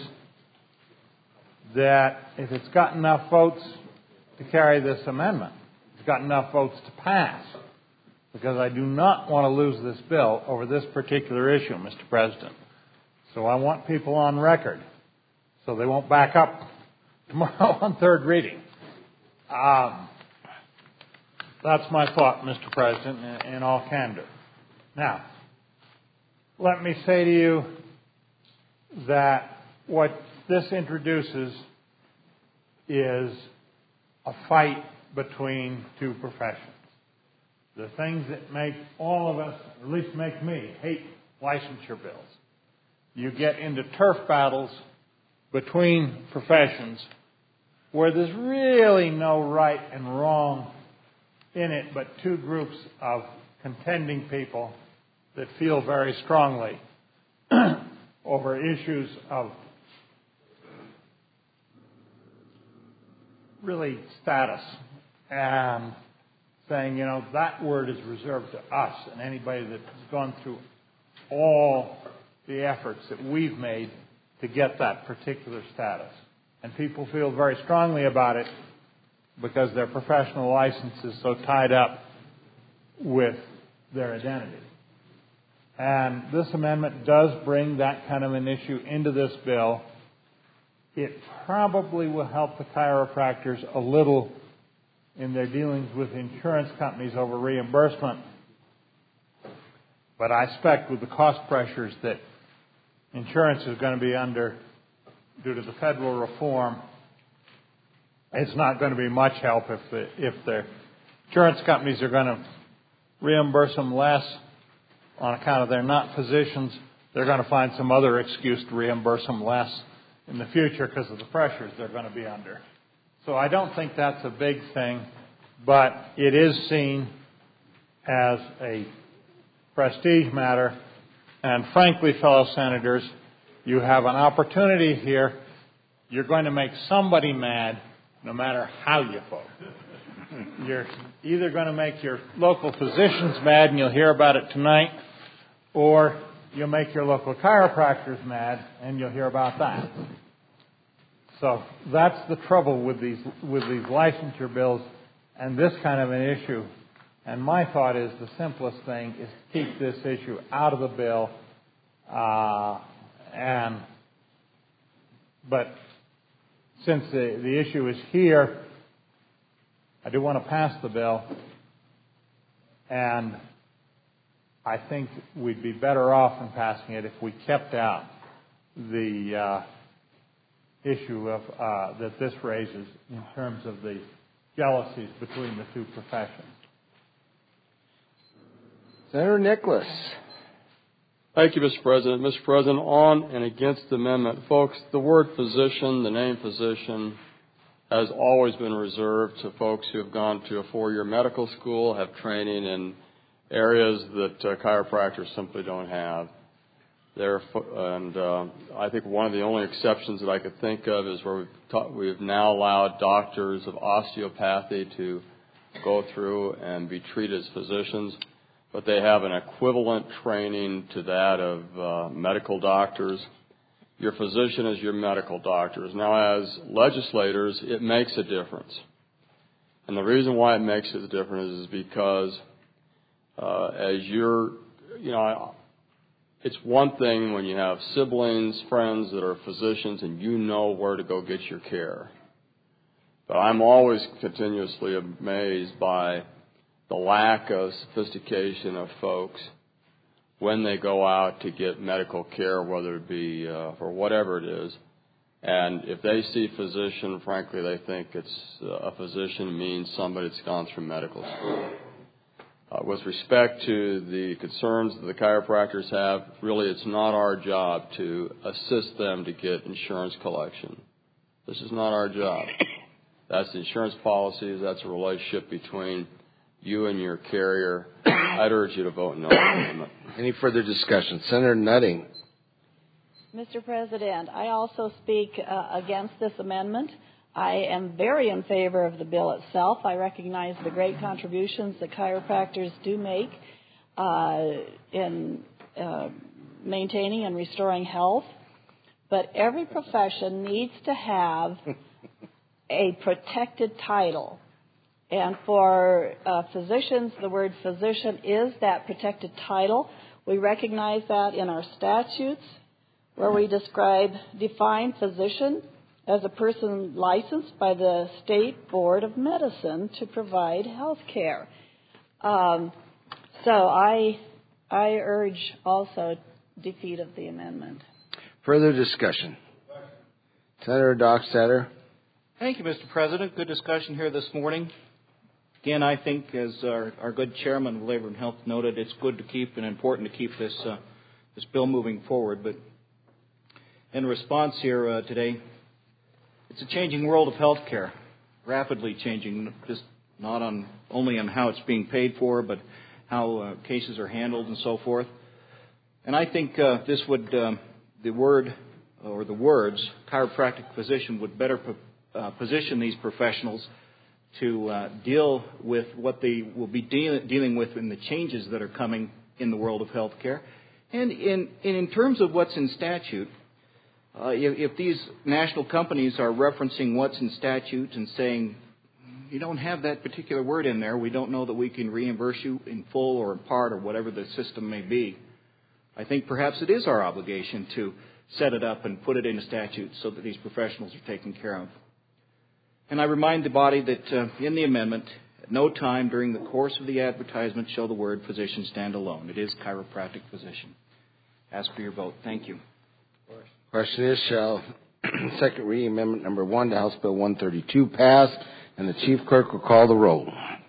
that if it's got enough votes to carry this amendment, it's got enough votes to pass, because I do not want to lose this bill over this particular issue, Mister President. So I want people on record so they won't back up tomorrow on third reading. Um, that's my thought, Mister President, in, in all candor. Now, let me say to you that what this introduces is a fight between two professions. The things that make all of us, or at least make me, hate licensure bills. You get into turf battles between professions where there's really no right and wrong in it, but two groups of contending people that feel very strongly over issues of really status, and saying, you know, that word is reserved to us, and anybody that's gone through all the efforts that we've made to get that particular status. And people feel very strongly about it because their professional license is so tied up with their identity. And this amendment does bring that kind of an issue into this bill. It probably will help the chiropractors a little in their dealings with insurance companies over reimbursement. But I expect with the cost pressures that insurance is going to be under due to the federal reform, it's not going to be much help if the, if the insurance companies are going to reimburse them less on account of they're not physicians. They're going to find some other excuse to reimburse them less in the future because of the pressures they're going to be under. So I don't think that's a big thing, but it is seen as a prestige matter. And frankly, fellow senators, you have an opportunity here. You're going to make somebody mad no matter how you vote. You're either going to make your local physicians mad, and you'll hear about it tonight, or you'll make your local chiropractors mad, and you'll hear about that. So that's the trouble with these with these licensure bills and this kind of an issue. And my thought is the simplest thing is to keep this issue out of the bill. Uh, and but since the, the issue is here, I do want to pass the bill. And I think we'd be better off in passing it if we kept out the uh, issue of uh, that this raises in terms of the jealousies between the two professions. Senator Nicholas. Thank you, Mister President. Mister President, on and against the amendment, folks, the word physician, the name physician, has always been reserved to folks who have gone to a four-year medical school, have training in areas that uh, chiropractors simply don't have. There, and uh, I think one of the only exceptions that I could think of is where we've, taught, we've now allowed doctors of osteopathy to go through and be treated as physicians, but they have an equivalent training to that of uh, medical doctors. Your physician is your medical doctors. Now, as legislators, it makes a difference. And the reason why it makes a difference is because uh, as you're, you know, I, it's one thing when you have siblings, friends that are physicians and you know where to go get your care. But I'm always continuously amazed by the lack of sophistication of folks when they go out to get medical care, whether it be uh, for whatever it is. And if they see a physician, frankly, they think it's uh, a physician means somebody that's gone through medical school. Uh, with respect to the concerns that the chiropractors have, really it's not our job to assist them to get insurance collection. This is not our job. That's the insurance policies. That's a relationship between you and your carrier. I'd urge you to vote no. Any further discussion? Senator Nutting. Mister President, I also speak uh, against this amendment. I am very in favor of the bill itself. I recognize the great contributions that chiropractors do make uh, in uh, maintaining and restoring health. But every profession needs to have a protected title. And for uh, physicians, the word physician is that protected title. We recognize that in our statutes, where we describe, define physician as a person licensed by the State Board of Medicine to provide health care. Um, so I, I urge also defeat of the amendment. Further discussion. Senator Dockstader. Thank you, Mister President. Good discussion here this morning. Again, I think, as our, our good chairman of Labor and Health noted, it's good to keep and important to keep this uh, this bill moving forward. But in response here uh, today, it's a changing world of health care, rapidly changing, just not on only on how it's being paid for, but how uh, cases are handled and so forth. And I think uh, this would, um, the word or the words, chiropractic physician, would better po- uh, position these professionals to uh, deal with what they will be deal- dealing with in the changes that are coming in the world of health care. And in, and in terms of what's in statute, uh, if, if these national companies are referencing what's in statute and saying, you don't have that particular word in there, we don't know that we can reimburse you in full or in part or whatever the system may be, I think perhaps it is our obligation to set it up and put it in a statute so that these professionals are taken care of. And I remind the body that uh, in the amendment, at no time during the course of the advertisement shall the word physician stand alone. It is chiropractic physician. Ask for your vote. Thank you. Question is, shall second reading amendment number one to House Bill one thirty-two pass? And the chief clerk will call the roll.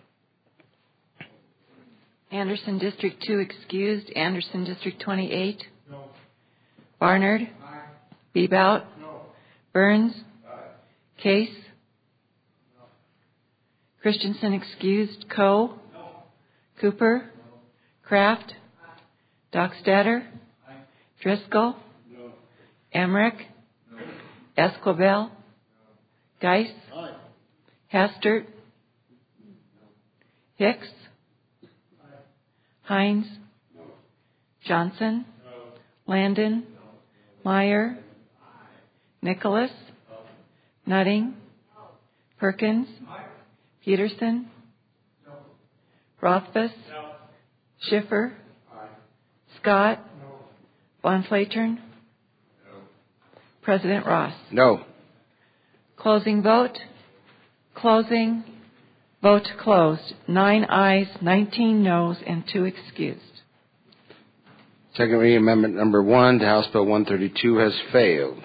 Anderson District two excused. Anderson District twenty-eight. No. Barnard. Aye. Bebout. No. Burns. Aye. Case. No. Christensen excused. Coe. No. Cooper. No. Kraft. Aye. Dockstader. Aye. Driscoll. No. Emmerich. No. Esquivel. No. Geis. Aye. Hastert. No. Hicks. Aye. Hines. No. Johnson. No. Landon. No. Meyer. Aye. Nicholas. No. Nutting. No. Perkins. Aye. Peterson. No. Rothfuss. No. Schiffer. Aye. Scott. No. Von Flatern. No. President Ross. No. Closing vote. Closing. Vote closed. Nine ayes, nineteen noes, and two excused. Second reading amendment number one to House Bill one thirty-two has failed.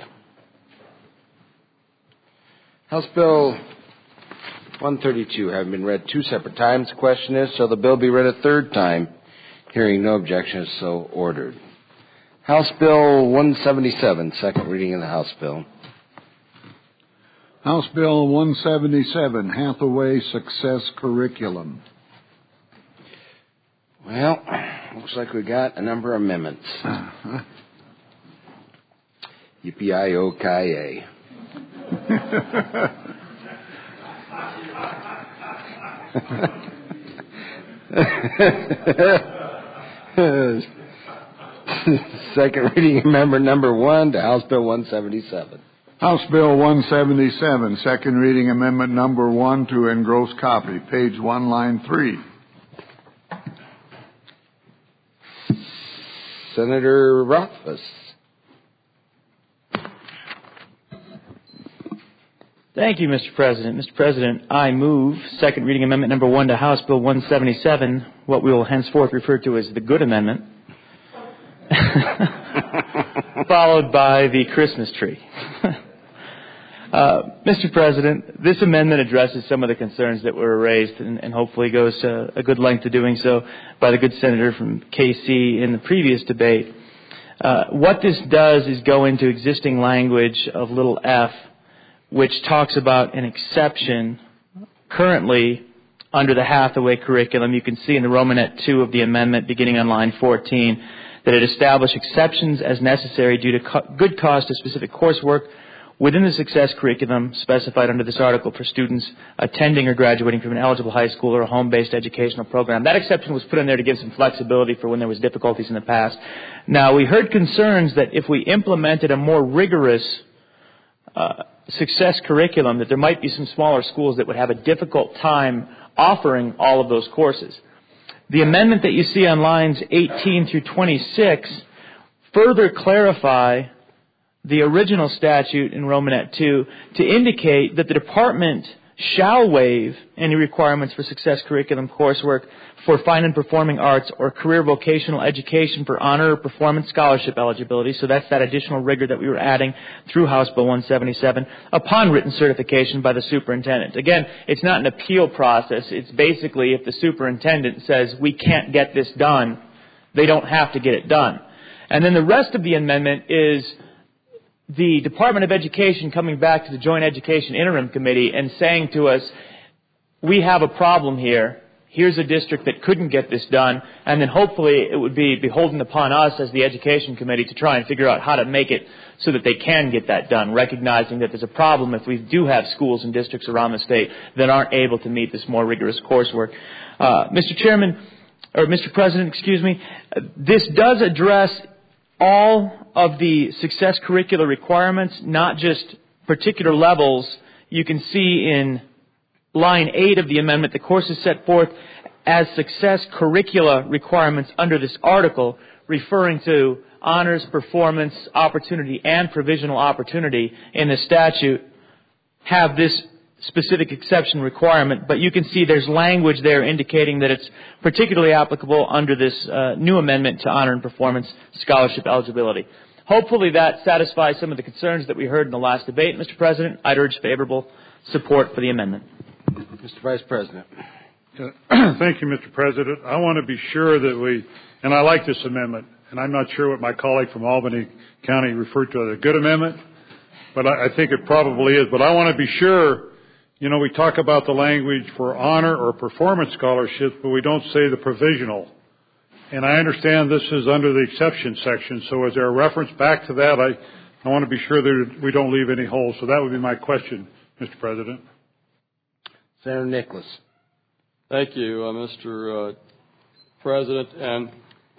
House Bill one thirty-two having been read two separate times. The question is, shall the bill be read a third time? Hearing no objection, is so ordered. House Bill one seventy-seven, second reading of the House Bill. House Bill one seventy-seven, Hathaway Success Curriculum. Well, looks like we got a number of amendments. Uh-huh. Yippee-I-O-Ki-A. Second reading amendment number one to House Bill one seventy-seven. House Bill one seventy-seven, second reading amendment number one to engross copy, page one, line three. Senator Rothfuss. Thank you, Mister President. Mister President, I move second reading amendment number one to House Bill one seventy-seven, what we will henceforth refer to as the Good Amendment, followed by the Christmas tree. uh, Mister President, this amendment addresses some of the concerns that were raised and, and hopefully goes to a good length to doing so by the good senator from K C in the previous debate. Uh, what this does is go into existing language of little f, which talks about an exception currently under the Hathaway curriculum. You can see in the Romanet two of the amendment, beginning on line fourteen, that it established exceptions as necessary due to co- good cause to specific coursework within the success curriculum specified under this article for students attending or graduating from an eligible high school or a home-based educational program. That exception was put in there to give some flexibility for when there was difficulties in the past. Now, we heard concerns that if we implemented a more rigorous uh, success curriculum, that there might be some smaller schools that would have a difficult time offering all of those courses. The amendment that you see on lines eighteen through twenty-six further clarify the original statute in Romanet two to indicate that the department shall waive any requirements for success curriculum coursework for fine and performing arts or career vocational education for honor or performance scholarship eligibility. So that's that additional rigor that we were adding through House Bill one seventy-seven upon written certification by the superintendent. Again, it's not an appeal process. It's basically if the superintendent says we can't get this done, they don't have to get it done. And then the rest of the amendment is the Department of Education coming back to the Joint Education Interim Committee and saying to us, we have a problem here. Here's a district that couldn't get this done. And then hopefully it would be beholden upon us as the Education Committee to try and figure out how to make it so that they can get that done, recognizing that there's a problem if we do have schools and districts around the state that aren't able to meet this more rigorous coursework. Uh, Mister Chairman, or Mister President, excuse me, this does address all of the success curricular requirements, not just particular levels. You can see in line eight of the amendment, the courses set forth as success curricula requirements under this article, referring to honors, performance, opportunity, and provisional opportunity in the statute, have this specific exception requirement, but you can see there's language there indicating that it's particularly applicable under this uh, new amendment to honor and performance scholarship eligibility. Hopefully that satisfies some of the concerns that we heard in the last debate. Mister President, I'd urge favorable support for the amendment. Mister Vice President. Uh, thank you, Mister President. I want to be sure that we, and I like this amendment, and I'm not sure what my colleague from Albany County referred to as a good amendment, but I, I think it probably is. But I want to be sure. You know, we talk about the language for honor or performance scholarships, but we don't say the provisional. And I understand this is under the exception section, so is there a reference back to that? I, I want to be sure that we don't leave any holes. So that would be my question, Mister President. Senator Nicholas. Thank you, uh, Mister Uh, President. And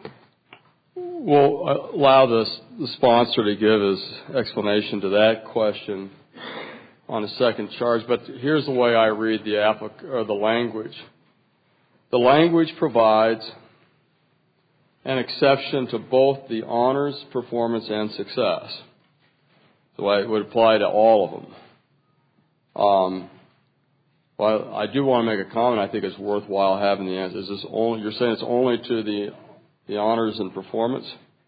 we'll allow this, the sponsor to give his explanation to that question on a second charge, but here's the way I read the applic- or the language. The language provides an exception to both the honors, performance, and success. The way it would apply to all of them. Um, well, I do want to make a comment. I think it's worthwhile having the answer. Is this only? You're saying it's only to the the honors and performance?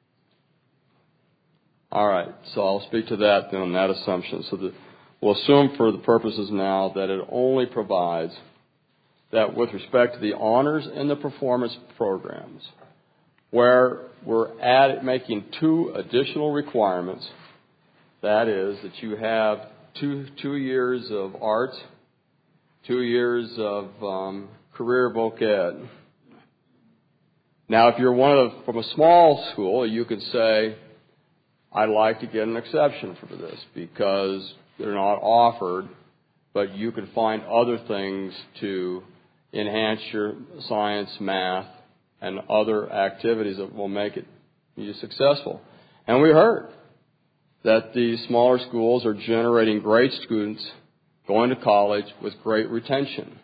All right. So I'll speak to that then on that assumption. So the We'll assume for the purposes now that it only provides that with respect to the honors and the performance programs, where we're at making two additional requirements, that is that you have two two years of art, two years of um, career voc ed. Now, if you're one of the, from a small school, you could say, I'd like to get an exception for this because they're not offered, but you can find other things to enhance your science, math, and other activities that will make it you successful. And we heard that these smaller schools are generating great students going to college with great retention.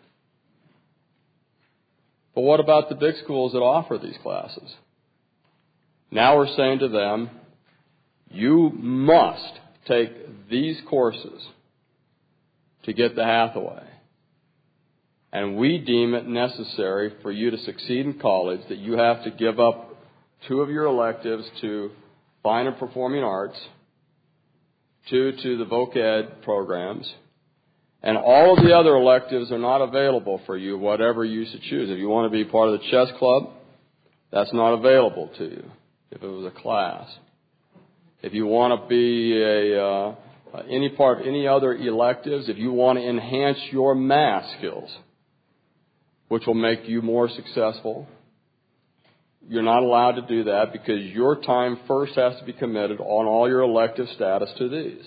But what about the big schools that offer these classes? Now we're saying to them, you must take these courses to get the Hathaway. And we deem it necessary for you to succeed in college that you have to give up two of your electives to fine and performing arts, two to the voc ed programs, and all of the other electives are not available for you, whatever you should choose. If you want to be part of the chess club, that's not available to you if it was a class. If you want to be a uh, any part of any other electives, if you want to enhance your math skills, which will make you more successful, you're not allowed to do that because your time first has to be committed on all your elective status to these.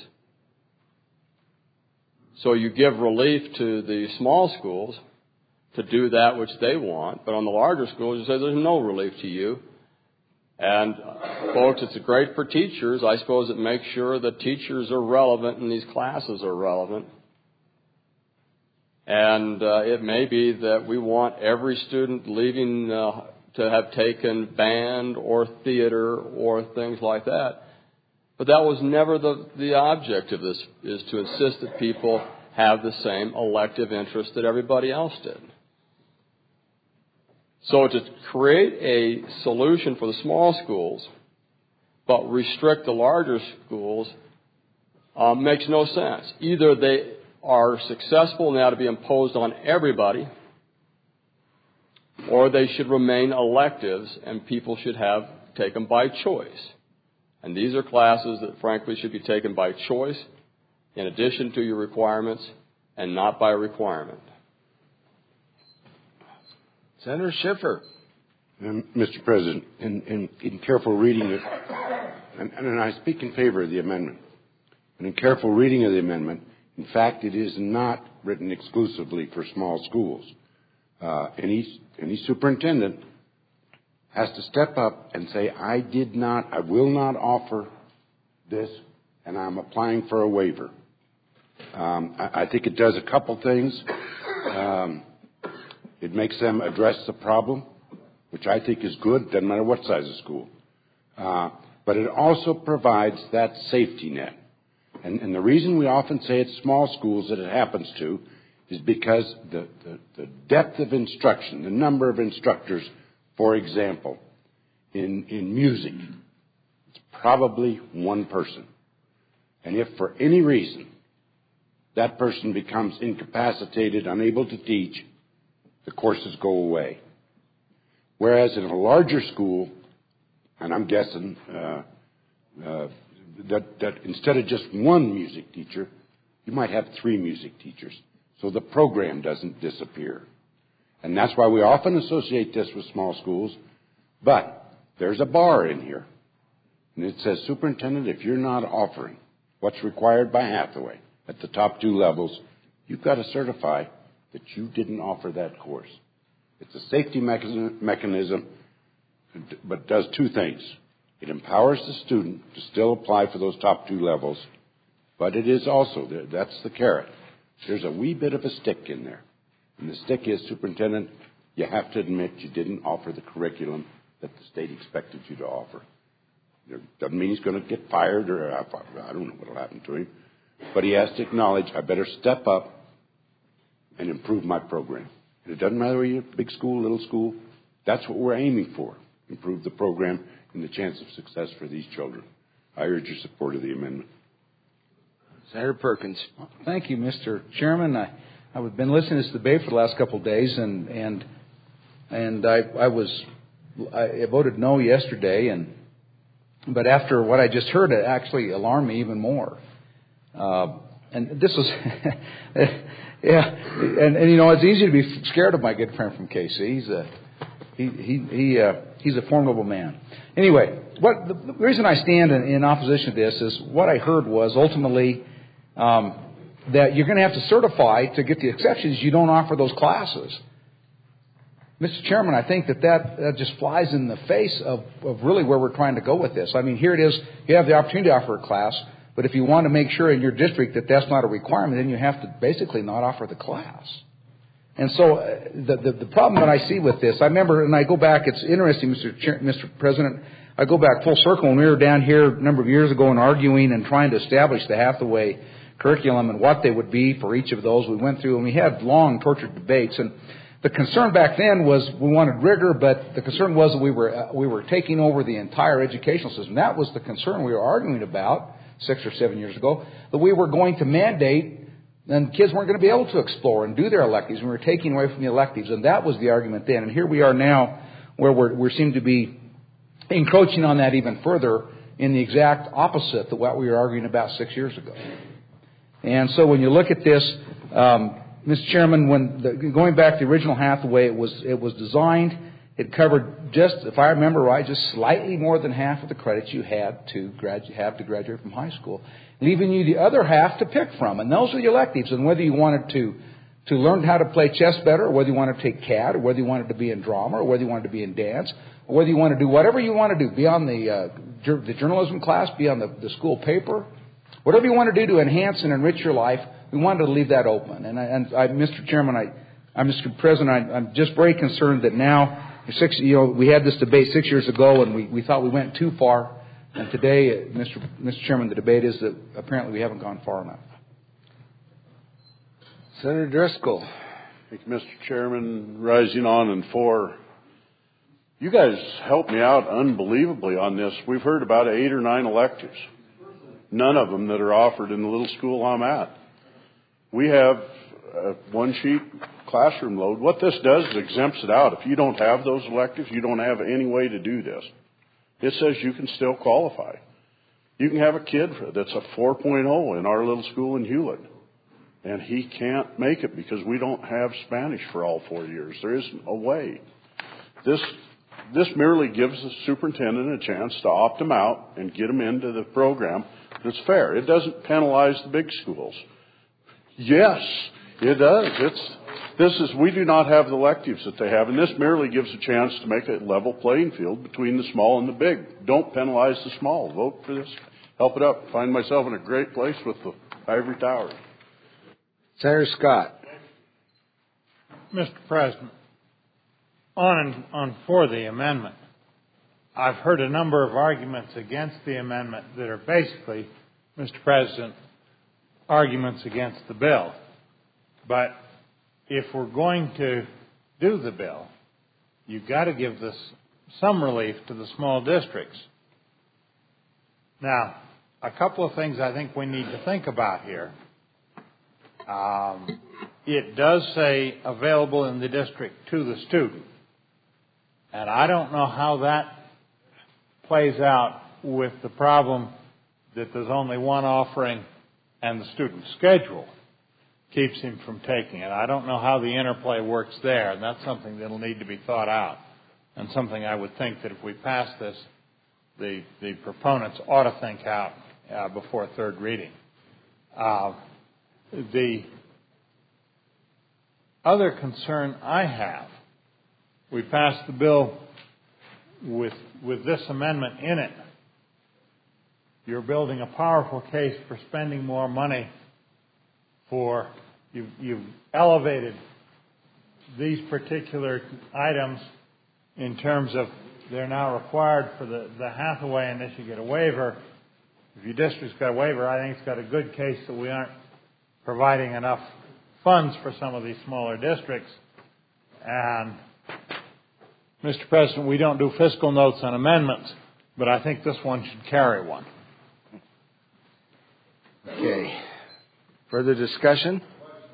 So you give relief to the small schools to do that which they want, but on the larger schools you say there's no relief to you. And uh, folks, it's great for teachers. I suppose it makes sure that teachers are relevant and these classes are relevant. And uh, it may be that we want every student leaving uh, to have taken band or theater or things like that. But that was never the, the object of this, is to insist that people have the same elective interest that everybody else did. So to create a solution for the small schools, but restrict the larger schools, uh, makes no sense. Either they are successful now to be imposed on everybody, or they should remain electives and people should have taken by choice. And these are classes that frankly should be taken by choice in addition to your requirements and not by requirement. Senator Schiffer. Um, Mister President, in, in, in careful reading of, and, and I speak in favor of the amendment, but in careful reading of the amendment, in fact, it is not written exclusively for small schools. Uh, any, any superintendent has to step up and say, I did not, I will not offer this, and I'm applying for a waiver. Um, I, I think it does a couple things. Um, it makes them address the problem, which I think is good, doesn't matter what size of school. Uh, but it also provides that safety net. And, and the reason we often say it's small schools that it happens to is because the, the, the depth of instruction, the number of instructors, for example, in, in music, it's probably one person. And if for any reason that person becomes incapacitated, unable to teach, the courses go away. Whereas in a larger school, and I'm guessing uh, uh, that, that instead of just one music teacher, you might have three music teachers. So the program doesn't disappear. And that's why we often associate this with small schools. But there's a bar in here. And it says, Superintendent, if you're not offering what's required by Hathaway at the top two levels, you've got to certify that you didn't offer that course. It's a safety mechanism, but does two things. It empowers the student to still apply for those top two levels, but it is also, that's the carrot. There's a wee bit of a stick in there. And the stick is, Superintendent, you have to admit you didn't offer the curriculum that the state expected you to offer. It doesn't mean he's going to get fired or I don't know what will happen to him. But he has to acknowledge, I better step up and improve my program. And it doesn't matter whether you're a big school, little school. That's what we're aiming for. Improve the program and the chance of success for these children. I urge your support of the amendment. Senator Perkins. Thank you, Mister Chairman. I, I've been listening to this debate for the last couple of days, and and and I, I was I voted no yesterday, and but after what I just heard, it actually alarmed me even more. Uh, and this was, yeah, and, and you know it's easy to be scared of my good friend from K C. He's a he he he uh, he's a formidable man. Anyway, what the, the reason I stand in, in opposition to this is what I heard was ultimately. Um, that you're going to have to certify to get the exceptions. You don't offer those classes. Mister Chairman, I think that that, that just flies in the face of, of really where we're trying to go with this. I mean, here it is. You have the opportunity to offer a class, but if you want to make sure in your district that that's not a requirement, then you have to basically not offer the class. And so uh, the, the the problem that I see with this, I remember, and I go back, it's interesting, Mister Chair, Mister President, I go back full circle when we were down here a number of years ago and arguing and trying to establish the Hathaway curriculum and what they would be for each of those. We went through and we had long, tortured debates. And the concern back then was we wanted rigor, but the concern was that we were uh, we were taking over the entire educational system. That was the concern we were arguing about six or seven years ago, that we were going to mandate and kids weren't going to be able to explore and do their electives. We were taking away from the electives, and that was the argument then. And here we are now where we're, we seem to be encroaching on that even further in the exact opposite of what we were arguing about six years ago. And so when you look at this, um, Mister Chairman, when the, going back to the original Hathaway, it was it was designed, it covered just, if I remember right, just slightly more than half of the credits you had to gradu- have to graduate from high school, leaving you the other half to pick from. And those are the electives. And whether you wanted to to learn how to play chess better, or whether you wanted to take C A D, or whether you wanted to be in drama, or whether you wanted to be in dance, or whether you want to do whatever you want to do, be on the uh, jur- the journalism class, be on the, the school paper, whatever you want to do to enhance and enrich your life, we wanted to leave that open. And, I, and I, Mister Chairman, I, I, Mister President, I, I'm just very concerned that now, six, you know, we had this debate six years ago, and we, we thought we went too far. And today, Mister Mister Chairman, the debate is that apparently we haven't gone far enough. Senator Driscoll. Thank you, Mister Chairman. Rising on and four. You guys helped me out unbelievably on this. We've heard about eight or nine electives. None of them that are offered in the little school I'm at. We have a one-sheet classroom load. What this does is exempts it out. If you don't have those electives, you don't have any way to do this. It says you can still qualify. You can have a kid that's a four point oh in our little school in Hewlett, and he can't make it because we don't have Spanish for all four years. There isn't a way. This this merely gives the superintendent a chance to opt them out and get them into the program that's fair. It doesn't penalize the big schools. Yes, it does. It's this is we do not have the electives that they have, and this merely gives a chance to make a level playing field between the small and the big. Don't penalize the small. Vote for this. Help it up. Find myself in a great place with the ivory tower. Senator Scott. Mister President, on and on for the amendment, I've heard a number of arguments against the amendment that are basically, Mister President, arguments against the bill. But if we're going to do the bill, you've got to give this some relief to the small districts. Now, a couple of things I think we need to think about here. Um, it does say available in the district to the student. And I don't know how that plays out with the problem that there's only one offering and the student's schedule keeps him from taking it. I don't know how the interplay works there, and that's something that will need to be thought out, and something I would think that if we pass this, the, the proponents ought to think out uh, before third reading. Uh, the other concern I have, we passed the bill with, with this amendment in it. You're building a powerful case for spending more money for, you've, you've elevated these particular items in terms of they're now required for the, the Hathaway unless you get a waiver. If your district's got a waiver, I think it's got a good case that we aren't providing enough funds for some of these smaller districts. And, Mister President, we don't do fiscal notes on amendments, but I think this one should carry one. Okay. Further discussion?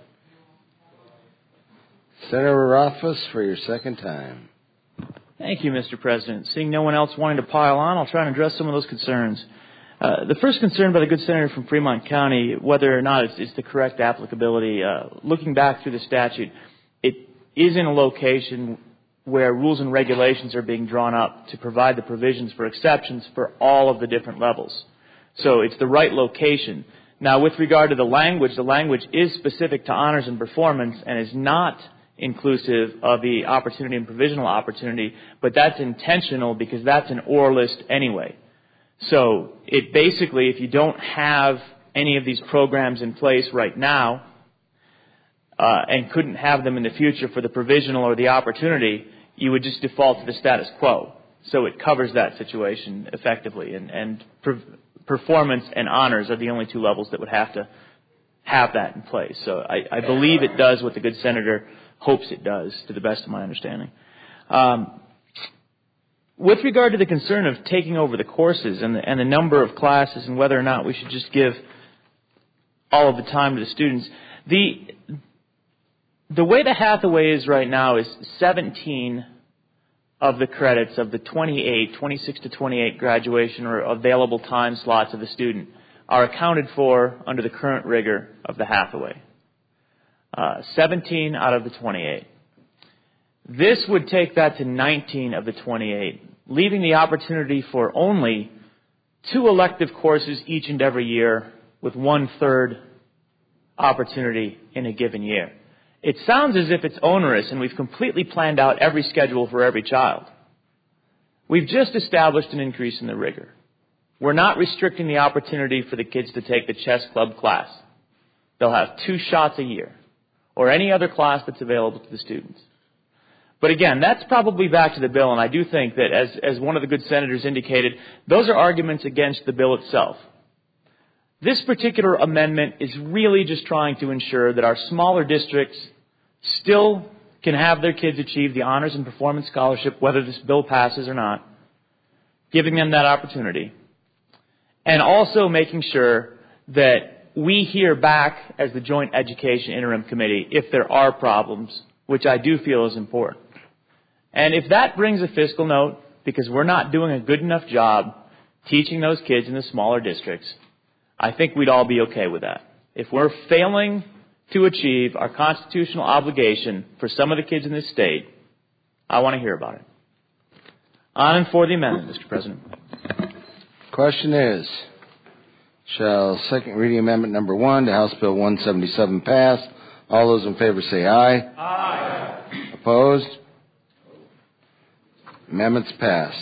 Senator Rothfuss for your second time. Thank you, Mister President. Seeing no one else wanting to pile on, I'll try and address some of those concerns. Uh, the first concern by the good senator from Fremont County, whether or not it's, it's the correct applicability, uh, looking back through the statute, it is in a location where rules and regulations are being drawn up to provide the provisions for exceptions for all of the different levels. So it's the right location. Now, with regard to the language, the language is specific to honors and performance and is not inclusive of the opportunity and provisional opportunity, but that's intentional because that's an or list anyway. So it basically, if you don't have any of these programs in place right now uh, and couldn't have them in the future for the provisional or the opportunity, you would just default to the status quo. So it covers that situation effectively. And, and per- performance and honors are the only two levels that would have to have that in place. So I, I believe it does what the good senator hopes it does, to the best of my understanding. Um, with regard to the concern of taking over the courses and the, and the number of classes and whether or not we should just give all of the time to the students, the the way the Hathaway is right now is seventeen of the credits of the twenty-eight, twenty-six to twenty-eight graduation or available time slots of the student are accounted for under the current rigor of the Hathaway. Uh, seventeen out of the twenty-eight. This would take that to nineteen of the twenty-eight, leaving the opportunity for only two elective courses each and every year with one-third opportunity in a given year. It sounds as if it's onerous and we've completely planned out every schedule for every child. We've just established an increase in the rigor. We're not restricting the opportunity for the kids to take the chess club class. They'll have two shots a year, or any other class that's available to the students. But again, that's probably back to the bill, and I do think that, as, as one of the good senators indicated, those are arguments against the bill itself. This particular amendment is really just trying to ensure that our smaller districts still can have their kids achieve the honors and performance scholarship, whether this bill passes or not, giving them that opportunity, and also making sure that we hear back as the Joint Education Interim Committee if there are problems, which I do feel is important. And if that brings a fiscal note, because we're not doing a good enough job teaching those kids in the smaller districts, I think we'd all be okay with that. If we're failing to achieve our constitutional obligation for some of the kids in this state, I want to hear about it. On and for the amendment, Mister President. Question is, shall second reading amendment number one to House Bill one seventy-seven pass? All those in favor say aye. Aye. Opposed? Amendment's passed.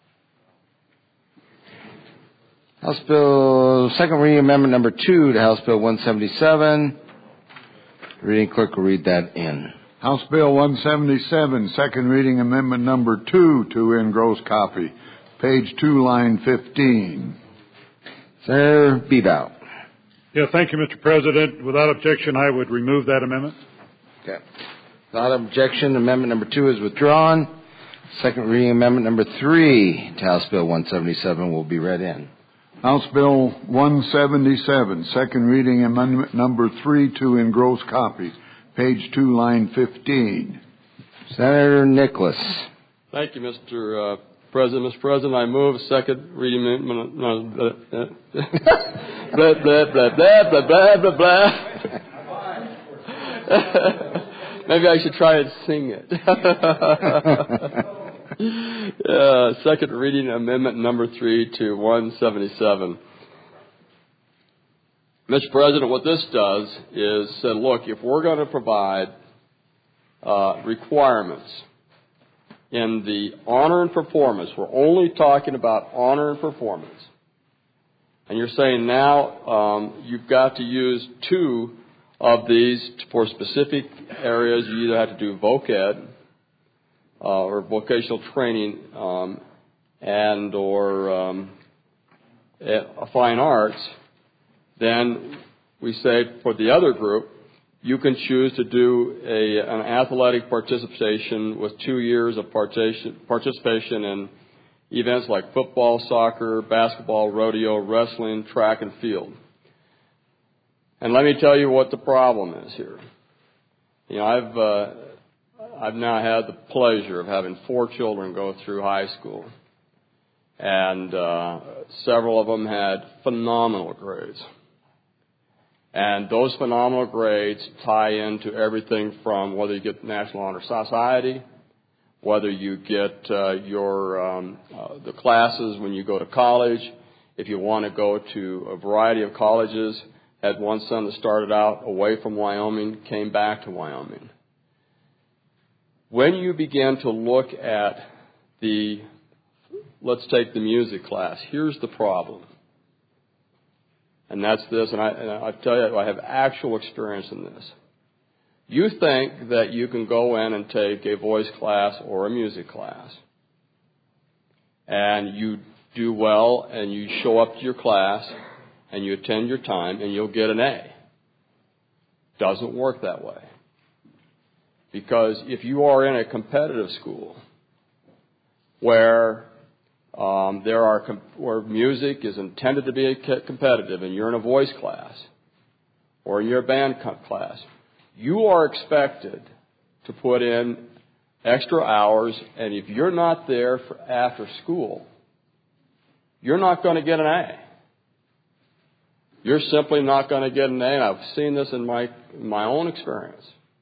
House Bill, second reading amendment number two to House Bill one seventy-seven. Reading clerk will read that in. House Bill one seventy-seven, second reading amendment number two to engross copy. Page two, line fifteen. Senator Bebout. Yeah, thank you, Mister President. Without objection, I would remove that amendment. Okay. Without objection, amendment number two is withdrawn. Second reading amendment number three to House Bill one seventy-seven will be read in. House Bill one seventy-seven, second reading amendment number three to engross copy. Page two, line fifteen. Senator Nicholas. Thank you, Mister Uh, President. Mister President, I move second reading amendment. No, blah, blah, blah, blah, blah, blah, blah, blah. Maybe I should try and sing it. uh, second reading amendment number three to one seventy-seven. Mister President, what this does is say, look, if we're going to provide uh, requirements in the honor and performance, we're only talking about honor and performance. And you're saying now um, you've got to use two of these for specific areas. You either have to do voc ed uh, or vocational training um, and or um, uh, fine arts. Then we say for the other group, you can choose to do a, an athletic participation with two years of participation in events like football, soccer, basketball, rodeo, wrestling, track, and field. And let me tell you what the problem is here. You know, I've uh, I've now had the pleasure of having four children go through high school, and uh, several of them had phenomenal grades. And those phenomenal grades tie into everything from whether you get the National Honor Society, whether you get uh, your um, uh, the classes when you go to college, if you want to go to a variety of colleges. Had one son that started out away from Wyoming, came back to Wyoming. When you begin to look at the, let's take the music class, here's the problem. And that's this, and I, and I tell you, I have actual experience in this. You think that you can go in and take a voice class or a music class, and you do well, and you show up to your class, and you attend your time, and you'll get an A. Doesn't work that way. Because if you are in a competitive school where um, there are com- where music is intended to be competitive, and you're in a voice class or in your band class, you are expected to put in extra hours, and if you're not there for after school, you're not going to get an A. You're simply not going to get an A, and I've seen this in my in my own experience,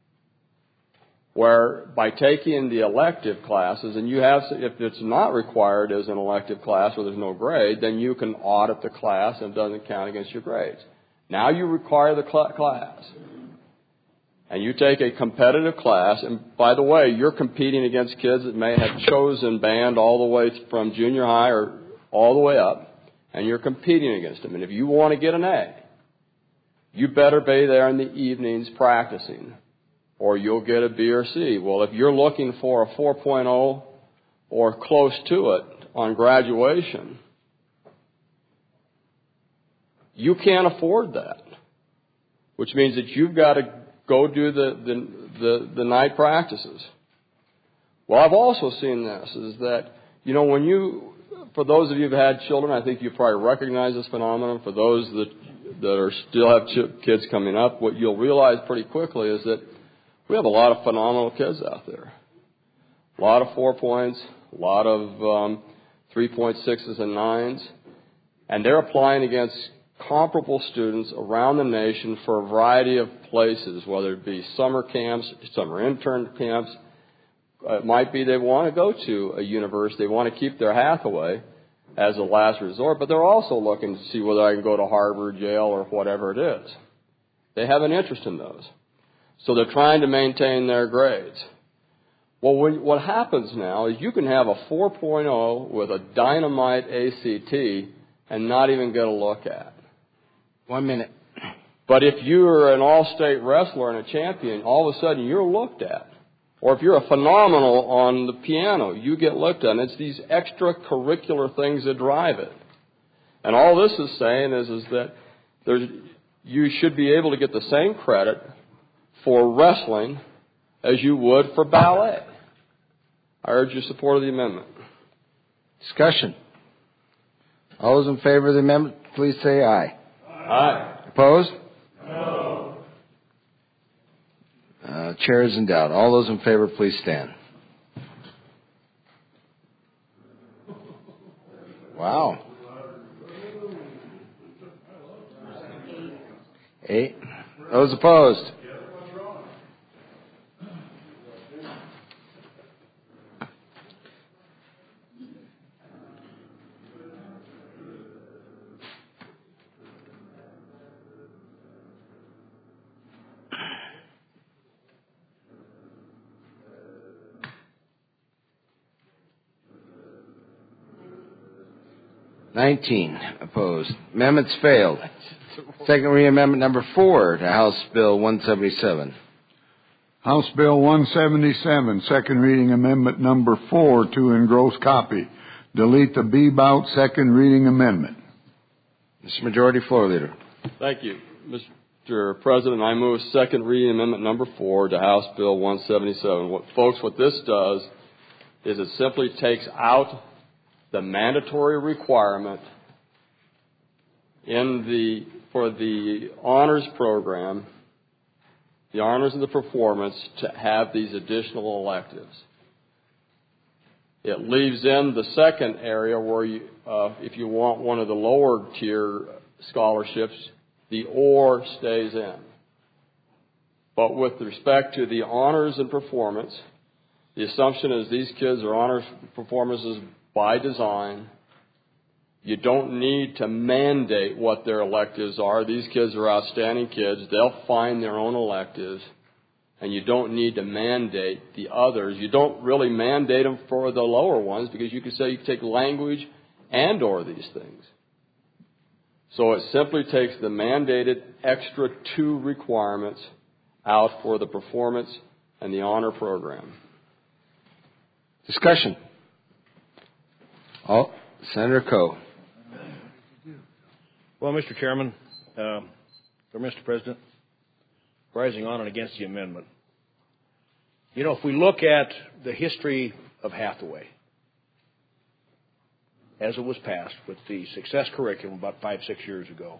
where by taking the elective classes, and you have, if it's not required as an elective class where there's no grade, then you can audit the class and it doesn't count against your grades. Now you require the cl- class. And you take a competitive class, and by the way, you're competing against kids that may have chosen band all the way from junior high or all the way up, and you're competing against them. And if you want to get an A, you better be there in the evenings practicing, or you'll get a B or C. Well, if you're looking for a four point oh or close to it on graduation, you can't afford that, which means that you've got to go do the, the, the, the night practices. Well, I've also seen this, is that, you know, when you, for those of you who've had children, I think you probably recognize this phenomenon. For those that, that are still have ch- kids coming up, what you'll realize pretty quickly is that we have a lot of phenomenal kids out there. A lot of four points, a lot of um, three point sixes and nines, and they're applying against comparable students around the nation for a variety of places, whether it be summer camps, summer intern camps. It might be they want to go to a university. They want to keep their Hathaway as a last resort, but they're also looking to see whether I can go to Harvard, Yale, or whatever it is. They have an interest in those. So they're trying to maintain their grades. Well, when, what happens now is you can have a four point oh with a dynamite A C T and not even get a look at. One minute. But if you're an all-state wrestler and a champion, all of a sudden you're looked at. Or if you're a phenomenal on the piano, you get looked at. And it's these extracurricular things that drive it. And all this is saying is, is that there's, you should be able to get the same credit for wrestling as you would for ballet. I urge your support of the amendment. Discussion. All those in favor of the amendment, please say aye. Aye. Opposed? No. Uh, chair is in doubt. All those in favor, please stand. Wow. Eight. Those opposed? Nineteen opposed. Amendments failed. Second reading amendment number four to House Bill one seventy-seven. House Bill one seventy-seven, second reading amendment number four to engross copy. Delete the B-bout second reading amendment. Mister Majority Floor Leader. Thank you. Mister President, I move second reading amendment number four to House Bill one seventy-seven. What, folks, what this does is it simply takes out the mandatory requirement in the for the honors program, the honors and the performance, to have these additional electives. It leaves in the second area where you, uh, if you want one of the lower tier scholarships, the or stays in. But with respect to the honors and performance, the assumption is these kids are honors performances by design. You don't need to mandate what their electives are. These kids are outstanding kids. They'll find their own electives. And you don't need to mandate the others. You don't really mandate them for the lower ones, because you can say you can take language and or these things. So it simply takes the mandated extra two requirements out for the performance and the honor program. Discussion. Oh, Senator Coe. Well, Mister Chairman, uh, or Mister President, rising on and against the amendment. You know, if we look at the history of Hathaway, as it was passed with the success curriculum about five, six years ago,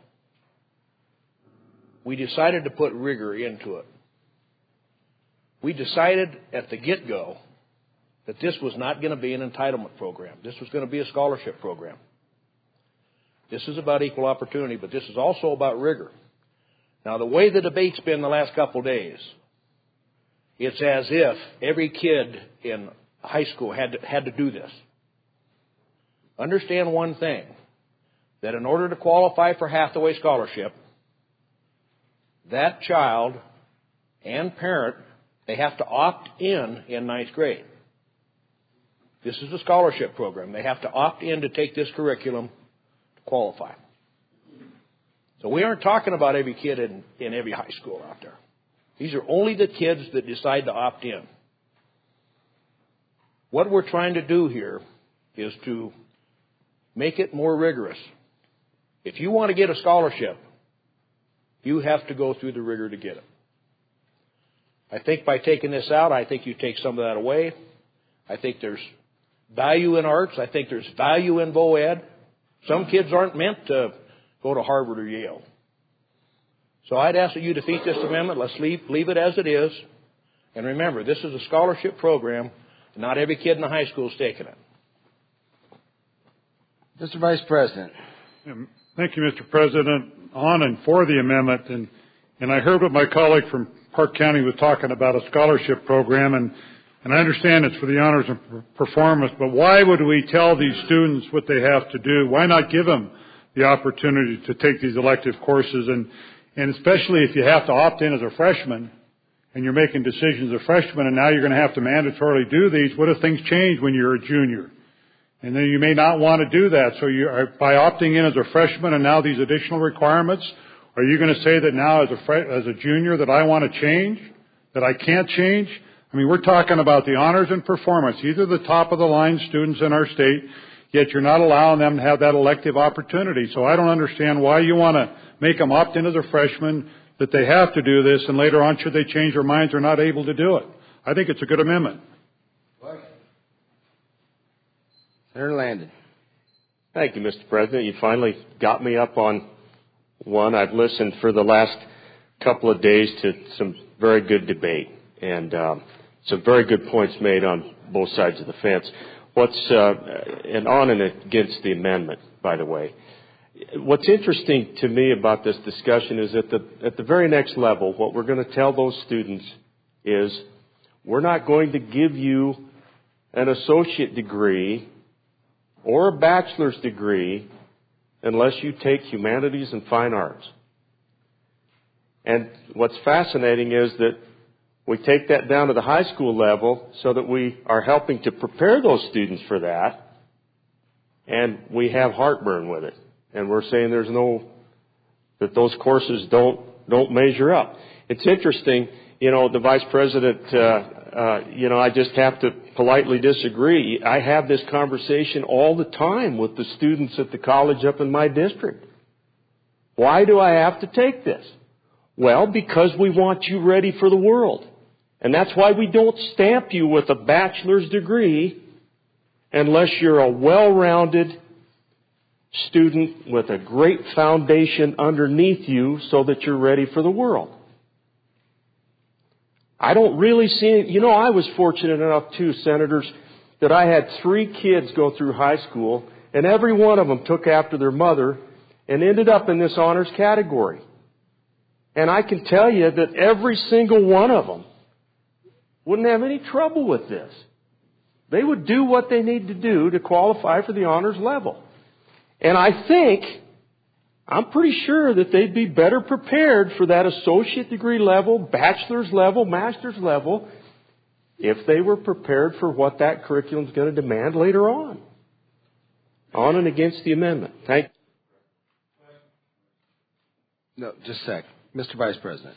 we decided to put rigor into it. We decided at the get-go that this was not going to be an entitlement program. This was going to be a scholarship program. This is about equal opportunity, but this is also about rigor. Now, the way the debate's been the last couple of days, it's as if every kid in high school had to, had to do this. Understand one thing, that in order to qualify for Hathaway Scholarship, that child and parent, they have to opt in in ninth grade. This is a scholarship program. They have to opt in to take this curriculum to qualify. So we aren't talking about every kid in, in every high school out there. These are only the kids that decide to opt in. What we're trying to do here is to make it more rigorous. If you want to get a scholarship, you have to go through the rigor to get it. I think by taking this out, I think you take some of that away. I think there's value in arts. I think there's value in VOED. Some kids aren't meant to go to Harvard or Yale. So I'd ask that you defeat this amendment. Let's leave, leave it as it is. And remember, this is a scholarship program. Not every kid in the high school is taking it. Mister Vice President. Thank you, Mister President. On and for the amendment. And, and I heard what my colleague from Park County was talking about, a scholarship program. And, and I understand it's for the honors and performance. But why would we tell these students what they have to do? Why not give them the opportunity to take these elective courses? And, and especially if you have to opt in as a freshman and you're making decisions as a freshman and now you're going to have to mandatorily do these, what if things change when you're a junior? And then you may not want to do that. So you are, by opting in as a freshman and now these additional requirements, are you going to say that now as a fre- as a junior that I want to change, that I can't change? I mean, we're talking about the honors and performance. These are the top of the line students in our state, yet you're not allowing them to have that elective opportunity. So I don't understand why you want to make them opt in as a freshman, that they have to do this, and later on, should they change their minds, they're not able to do it. I think it's a good amendment. Senator Landon. Thank you, Mister President. You finally got me up on one. I've listened for the last couple of days to some very good debate and um, some very good points made on both sides of the fence. What's uh, and on and against the amendment, by the way. What's interesting to me about this discussion is at the at the very next level, what we're going to tell those students is we're not going to give you an associate degree or a bachelor's degree unless you take humanities and fine arts. And what's fascinating is that we take that down to the high school level so that we are helping to prepare those students for that, and we have heartburn with it. And we're saying there's no, that those courses don't, don't measure up. It's interesting, you know, the Vice President, uh, uh, you know, I just have to politely disagree. I have this conversation all the time with the students at the college up in my district. Why do I have to take this? Well, because we want you ready for the world. And that's why we don't stamp you with a bachelor's degree unless you're a well-rounded student with a great foundation underneath you so that you're ready for the world. I don't really see, you know, I was fortunate enough too, Senators, that I had three kids go through high school, and every one of them took after their mother and ended up in this honors category. And I can tell you that every single one of them wouldn't have any trouble with this. They would do what they need to do to qualify for the honors level. And I think, I'm pretty sure that they'd be better prepared for that associate degree level, bachelor's level, master's level, if they were prepared for what that curriculum is going to demand later on. On and against the amendment. Thank you. No, just a sec. Mister Vice President.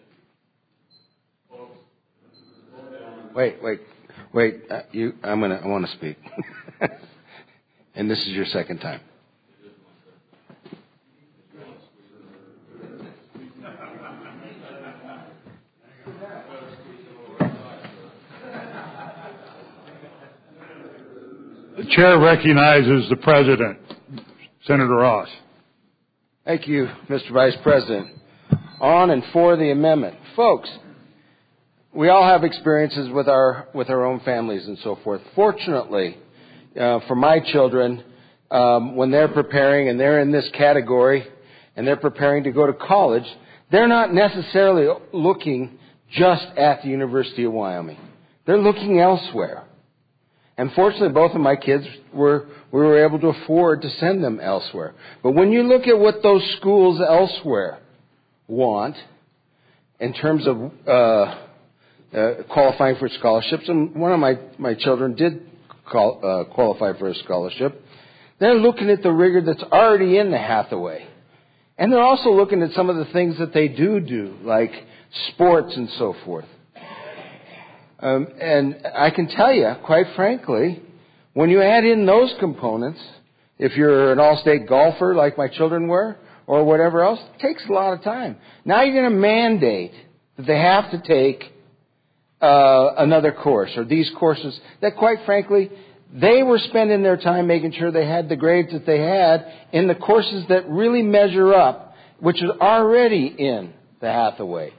Wait, wait, wait. Uh, you, I'm gonna, I want to speak. And this is your second time. The chair recognizes the president, Senator Ross. Thank you, Mister Vice President. On and for the amendment. Folks, we all have experiences with our with our own families and so forth. Fortunately, uh, for my children, um, when they're preparing and they're in this category and they're preparing to go to college, they're not necessarily looking just at the University of Wyoming. They're looking elsewhere. And fortunately, both of my kids were we were able to afford to send them elsewhere. But when you look at what those schools elsewhere want in terms of uh, uh, qualifying for scholarships, and one of my, my children did call, uh, qualify for a scholarship, they're looking at the rigor that's already in the Hathaway. And they're also looking at some of the things that they do do, like sports and so forth. Um, and I can tell you, quite frankly, when you add in those components, if you're an all-state golfer like my children were, or whatever else, it takes a lot of time. Now you're going to mandate that they have to take uh, another course, or these courses that, quite frankly, they were spending their time making sure they had the grades that they had in the courses that really measure up, which is already in the Hathaway.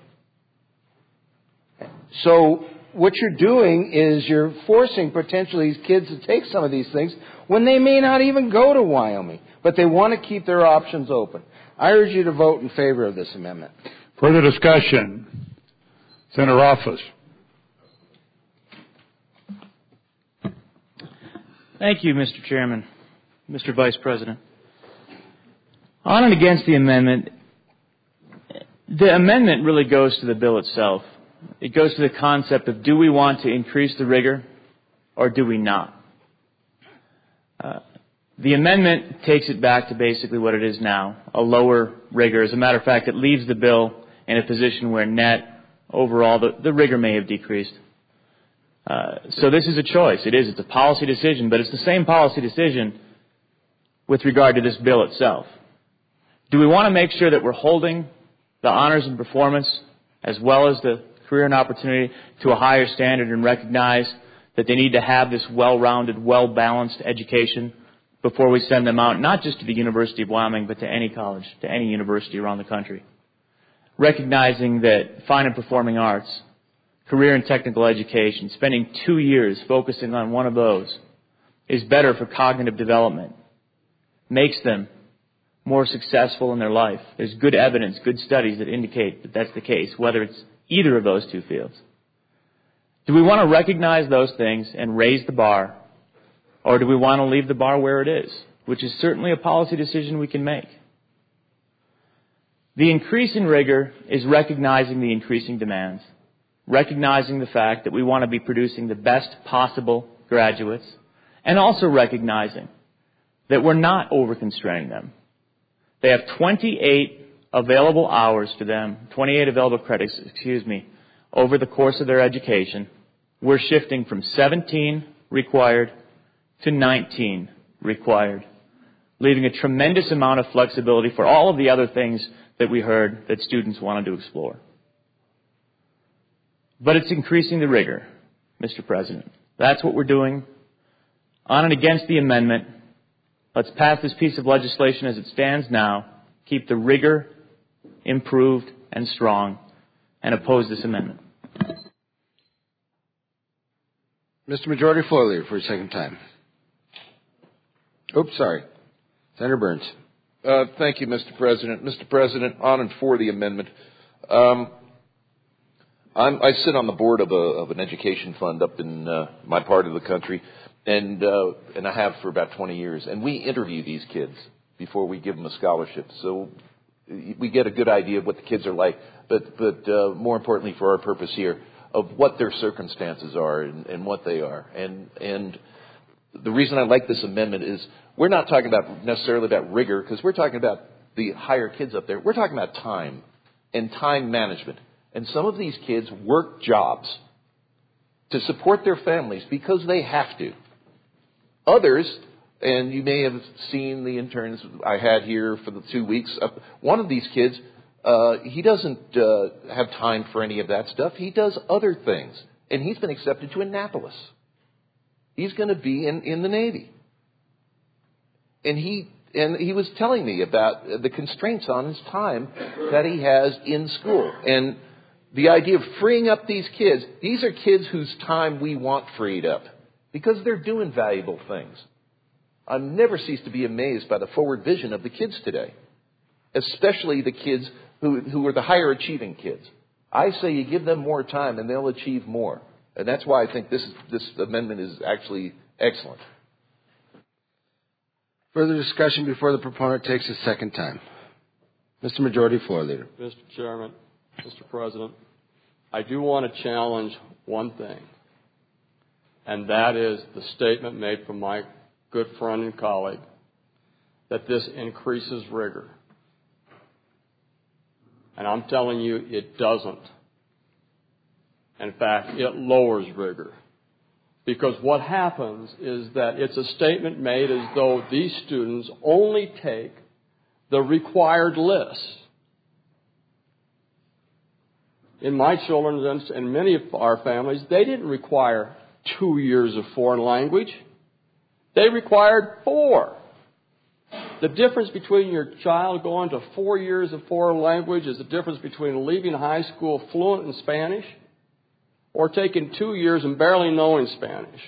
So what you're doing is you're forcing potentially these kids to take some of these things when they may not even go to Wyoming, but they want to keep their options open. I urge you to vote in favor of this amendment. Further discussion. Senator Rothfuss. Thank you, Mister Chairman, Mister Vice President. On and against the amendment, the amendment really goes to the bill itself. It goes to the concept of, do we want to increase the rigor or do we not? Uh, the amendment takes it back to basically what it is now, a lower rigor. As a matter of fact, it leaves the bill in a position where net, overall, the, the rigor may have decreased. Uh, so this is a choice. It is. It's a policy decision, but it's the same policy decision with regard to this bill itself. Do we want to make sure that we're holding the honors and performance as well as the career and opportunity to a higher standard and recognize that they need to have this well-rounded, well-balanced education before we send them out, not just to the University of Wyoming, but to any college, to any university around the country? Recognizing that fine and performing arts, career and technical education, spending two years focusing on one of those is better for cognitive development, makes them more successful in their life. There's good evidence, good studies that indicate that that's the case, whether it's either of those two fields. Do we want to recognize those things and raise the bar, or do we want to leave the bar where it is, which is certainly a policy decision we can make? The increase in rigor is recognizing the increasing demands, recognizing the fact that we want to be producing the best possible graduates, and also recognizing that we're not over-constraining them. They have twenty-eight available hours to them, twenty-eight available credits, excuse me, over the course of their education. We're shifting from seventeen required to nineteen required, leaving a tremendous amount of flexibility for all of the other things that we heard that students wanted to explore. But it's increasing the rigor, Mister President. That's what we're doing. On and against the amendment, let's pass this piece of legislation as it stands now, keep the rigor improved and strong, and oppose this amendment. Mister Majority Floor Leader for a second time. Oops, sorry. Senator Burns. Uh, thank you, Mister President. Mister President, on and for the amendment. Um, I'm, I sit on the board of, a, of an education fund up in uh, my part of the country, and uh, and I have for about twenty years. And we interview these kids before we give them a scholarship, so we get a good idea of what the kids are like. But but uh, more importantly, for our purpose here, of what their circumstances are and, and what they are. And and the reason I like this amendment is we're not talking about necessarily about rigor, because we're talking about the higher kids up there. We're talking about time and time management. And some of these kids work jobs to support their families because they have to. Others, and you may have seen the interns I had here for the two weeks, uh, one of these kids, uh, he doesn't uh, have time for any of that stuff. He does other things. And he's been accepted to Annapolis. He's going to be in, in the Navy. And he and he was telling me about the constraints on his time that he has in school. And the idea of freeing up these kids, these are kids whose time we want freed up because they're doing valuable things. I never cease to be amazed by the forward vision of the kids today, especially the kids who, who are the higher achieving kids. I say you give them more time and they'll achieve more. And that's why I think this, this amendment is actually excellent. Further discussion before the proponent takes a second time. Mister Majority Floor Leader. Mister Chairman, Mister President, I do want to challenge one thing, and that is the statement made from my good friend and colleague that this increases rigor. And I'm telling you, it doesn't. In fact, it lowers rigor. Because what happens is that it's a statement made as though these students only take the required list. In my children's and many of our families, they didn't require two years of foreign language. They required four. The difference between your child going to four years of foreign language is the difference between leaving high school fluent in Spanish or taking two years and barely knowing Spanish.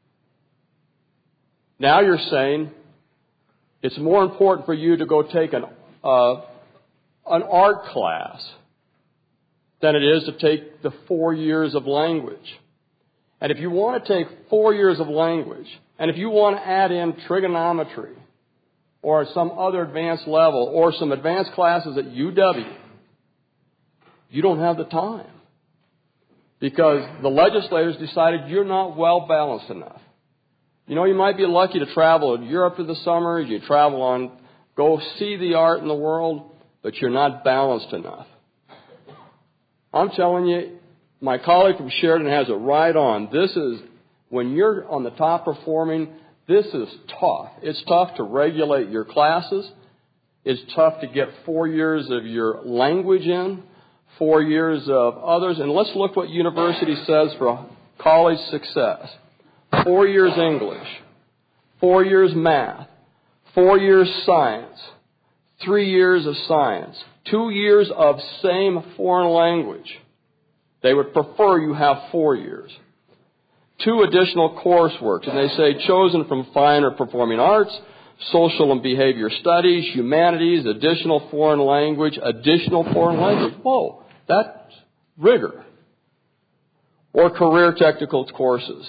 Now you're saying it's more important for you to go take an, uh, an art class than it is to take the four years of language. And if you want to take four years of language, and if you want to add in trigonometry or some other advanced level or some advanced classes at U W, you don't have the time. Because the legislators decided you're not well balanced enough. You know, you might be lucky to travel in Europe for the summer, you travel on, go see the art in the world, but you're not balanced enough. I'm telling you, my colleague from Sheridan has it right on. This is, when you're on the top performing, this is tough. It's tough to regulate your classes. It's tough to get four years of your language in. Four years of others. And let's look what university says for college success. Four years English. Four years math. Four years science. Three years of science. Two years of same foreign language. They would prefer you have four years. Two additional coursework. And they say chosen from fine or performing arts, social and behavior studies, humanities, additional foreign language, additional foreign language. Whoa. That's rigor. Or career technical courses.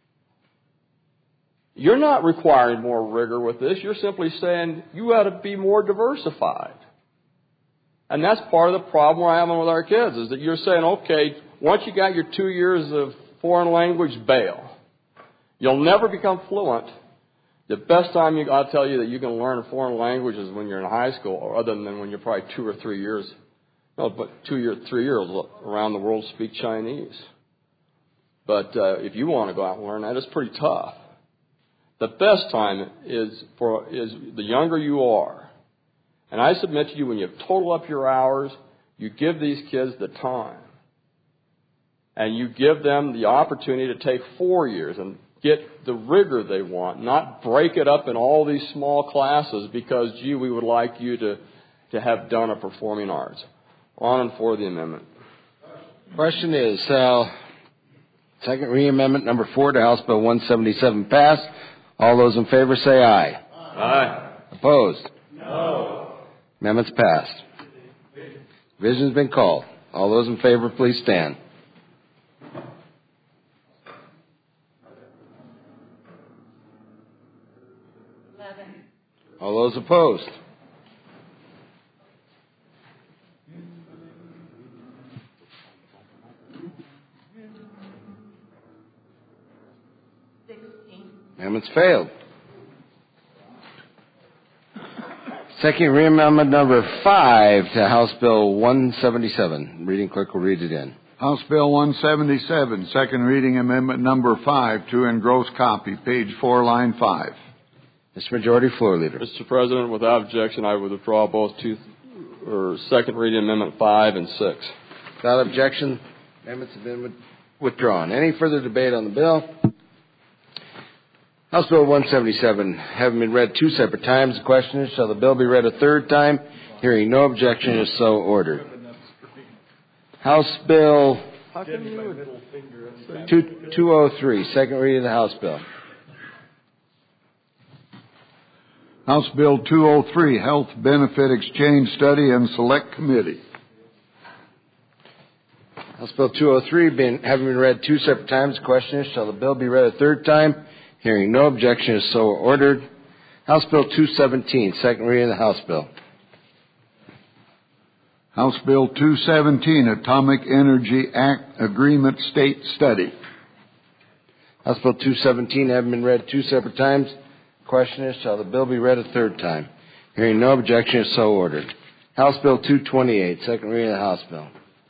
You're not requiring more rigor with this. You're simply saying you ought to be more diversified. And that's part of the problem we're having with our kids, is that you're saying, okay, once you got your two years of foreign language, bail. You'll never become fluent. The best time you, I'll tell you that you can learn a foreign language is when you're in high school, or other than when you're probably two or three years No, but two years, three years around the world speak Chinese. But uh, if you want to go out and learn that, it's pretty tough. The best time is for is the younger you are. And I submit to you, when you total up your hours, you give these kids the time. And you give them the opportunity to take four years and get the rigor they want, not break it up in all these small classes because, gee, we would like you to, to have done a performing arts. On and for the amendment. Question is, uh, second reading amendment number four to House Bill one seventy-seven passed. All those in favor say aye. Aye. Opposed? No. Amendment's passed. Division's been called. All those in favor, please stand. Eleven. All those opposed? Amendment's failed. Second reading amendment number five to House Bill one seventy-seven. Reading clerk will read it in. House Bill one seventy-seven, second reading amendment number five to engross copy, page four, line five. Mister Majority Floor Leader. Mister President, without objection, I would withdraw both two, or second reading amendment five and six. Without objection, amendments have been withdrawn. Any further debate on the bill? House Bill one seventy-seven, having been read two separate times, the question is, shall the bill be read a third time? Hearing no objection, is so ordered. House Bill two oh three, second reading of the House Bill. House Bill two oh three, Health Benefit Exchange Study and Select Committee. House Bill two oh three, been, having been read two separate times, the question is, shall the bill be read a third time? Hearing no objection, is so ordered. House Bill two seventeen, second reading of the House Bill. House Bill two seventeen, Atomic Energy Act Agreement State Study. House Bill two seventeen, having been read two separate times, the question is, shall the bill be read a third time? Hearing no objection, is so ordered. House Bill two twenty-eight, second reading of the House Bill.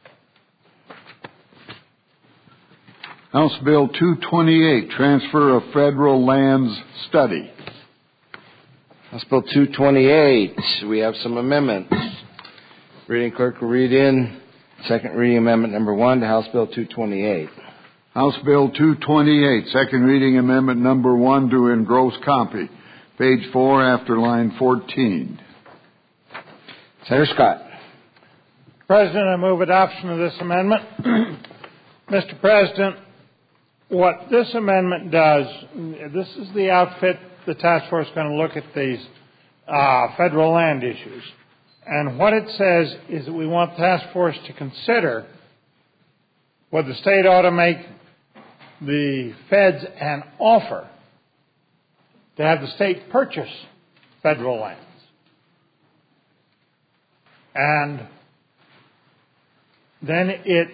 House Bill two twenty-eight, Transfer of Federal Lands Study. House Bill two twenty-eight, we have some amendments. Reading clerk will read in second reading amendment number one to House Bill two twenty-eight. House Bill two twenty-eight, second reading amendment number one to engross copy. Page four after line fourteen. Senator Scott. President, I move adoption of this amendment. Mister President, what this amendment does, this is the outfit the task force is going to look at these uh, federal land issues. And what it says is that we want the task force to consider whether the state ought to make the feds an offer to have the state purchase federal lands. And then it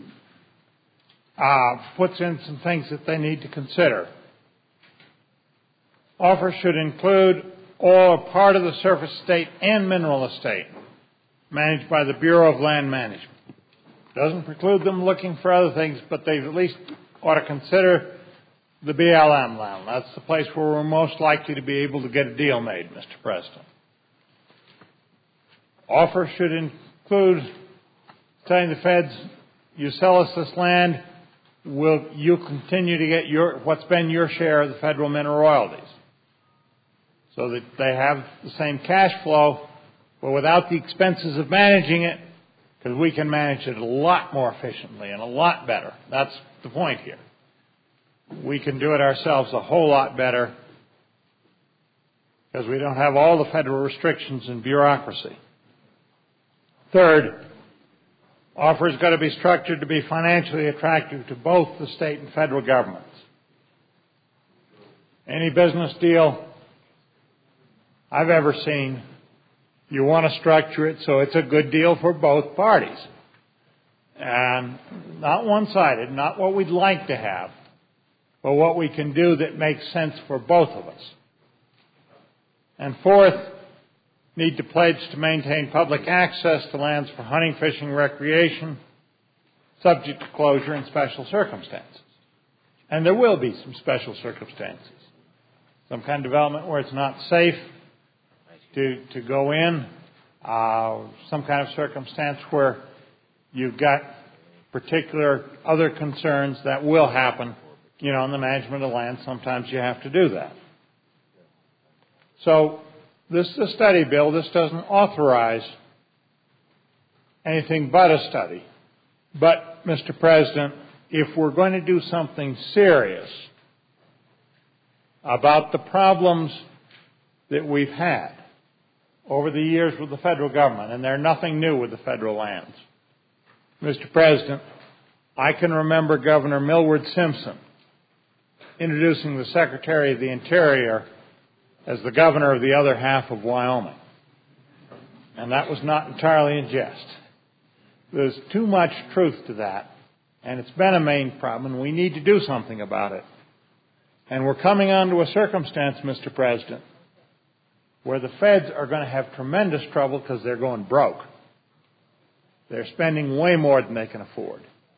uh, puts in some things that they need to consider. Offer should include all or part of the surface estate and mineral estate managed by the Bureau of Land Management. Doesn't preclude them looking for other things, but they at least ought to consider the B L M land. That's the place where we're most likely to be able to get a deal made, Mister President. Offer should include telling the feds, you sell us this land, will you continue to get your what's been your share of the federal mineral royalties, so that they have the same cash flow, but without the expenses of managing it, because we can manage it a lot more efficiently and a lot better. That's the point here. We can do it ourselves a whole lot better because we don't have all the federal restrictions and bureaucracy. Third, offer is going to be structured to be financially attractive to both the state and federal governments. Any business deal I've ever seen, you want to structure it so it's a good deal for both parties. And not one-sided, not what we'd like to have, but what we can do that makes sense for both of us. And fourth, need to pledge to maintain public access to lands for hunting, fishing, recreation, subject to closure in special circumstances. And there will be some special circumstances. Some kind of development where it's not safe to, to go in, uh, some kind of circumstance where you've got particular other concerns that will happen, you know, in the management of land. Sometimes you have to do that. So this is a study bill. This doesn't authorize anything but a study. But, Mister President, if we're going to do something serious about the problems that we've had over the years with the federal government, and they're nothing new with the federal lands, Mister President, I can remember Governor Millward Simpson introducing the Secretary of the Interior as the governor of the other half of Wyoming. And that was not entirely in jest. There's too much truth to that, and it's been a main problem, and we need to do something about it. And we're coming onto a circumstance, Mister President, where the feds are going to have tremendous trouble because they're going broke. They're spending way more than they can afford.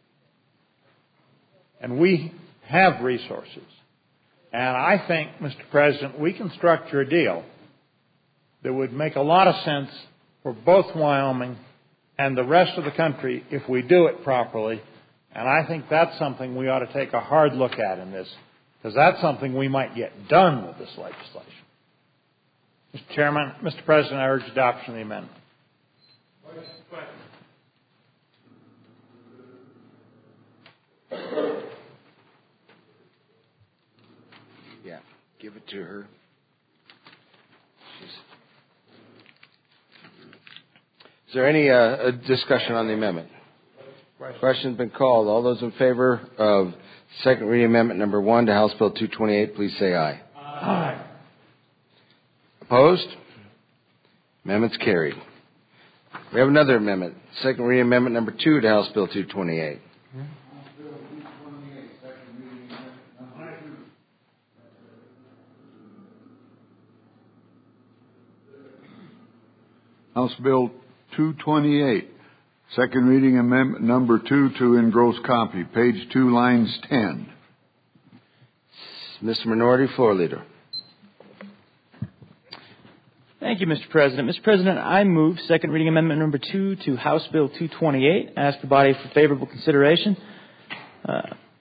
And we have resources. And I think, Mister President, we can structure a deal that would make a lot of sense for both Wyoming and the rest of the country if we do it properly. And I think that's something we ought to take a hard look at in this Because that's something we might get done with this legislation. Mister Chairman, Mister President, I urge adoption of the amendment. Yeah, give it to her. She's... Is there any uh, discussion on the amendment? Question. Question's been called. All those in favor of second reading amendment number one to House Bill two twenty-eight, please say aye. Aye. Opposed? Amendment's carried. We have another amendment. Second reading amendment number two to House Bill two twenty-eight. House Bill two twenty-eight, second reading amendment number two to engross copy, page two, lines ten. Mister Minority Floor Leader. Thank you, Mister President. Mister President, I move second reading amendment number two to House Bill two twenty-eight. Ask the body for favorable consideration. Uh,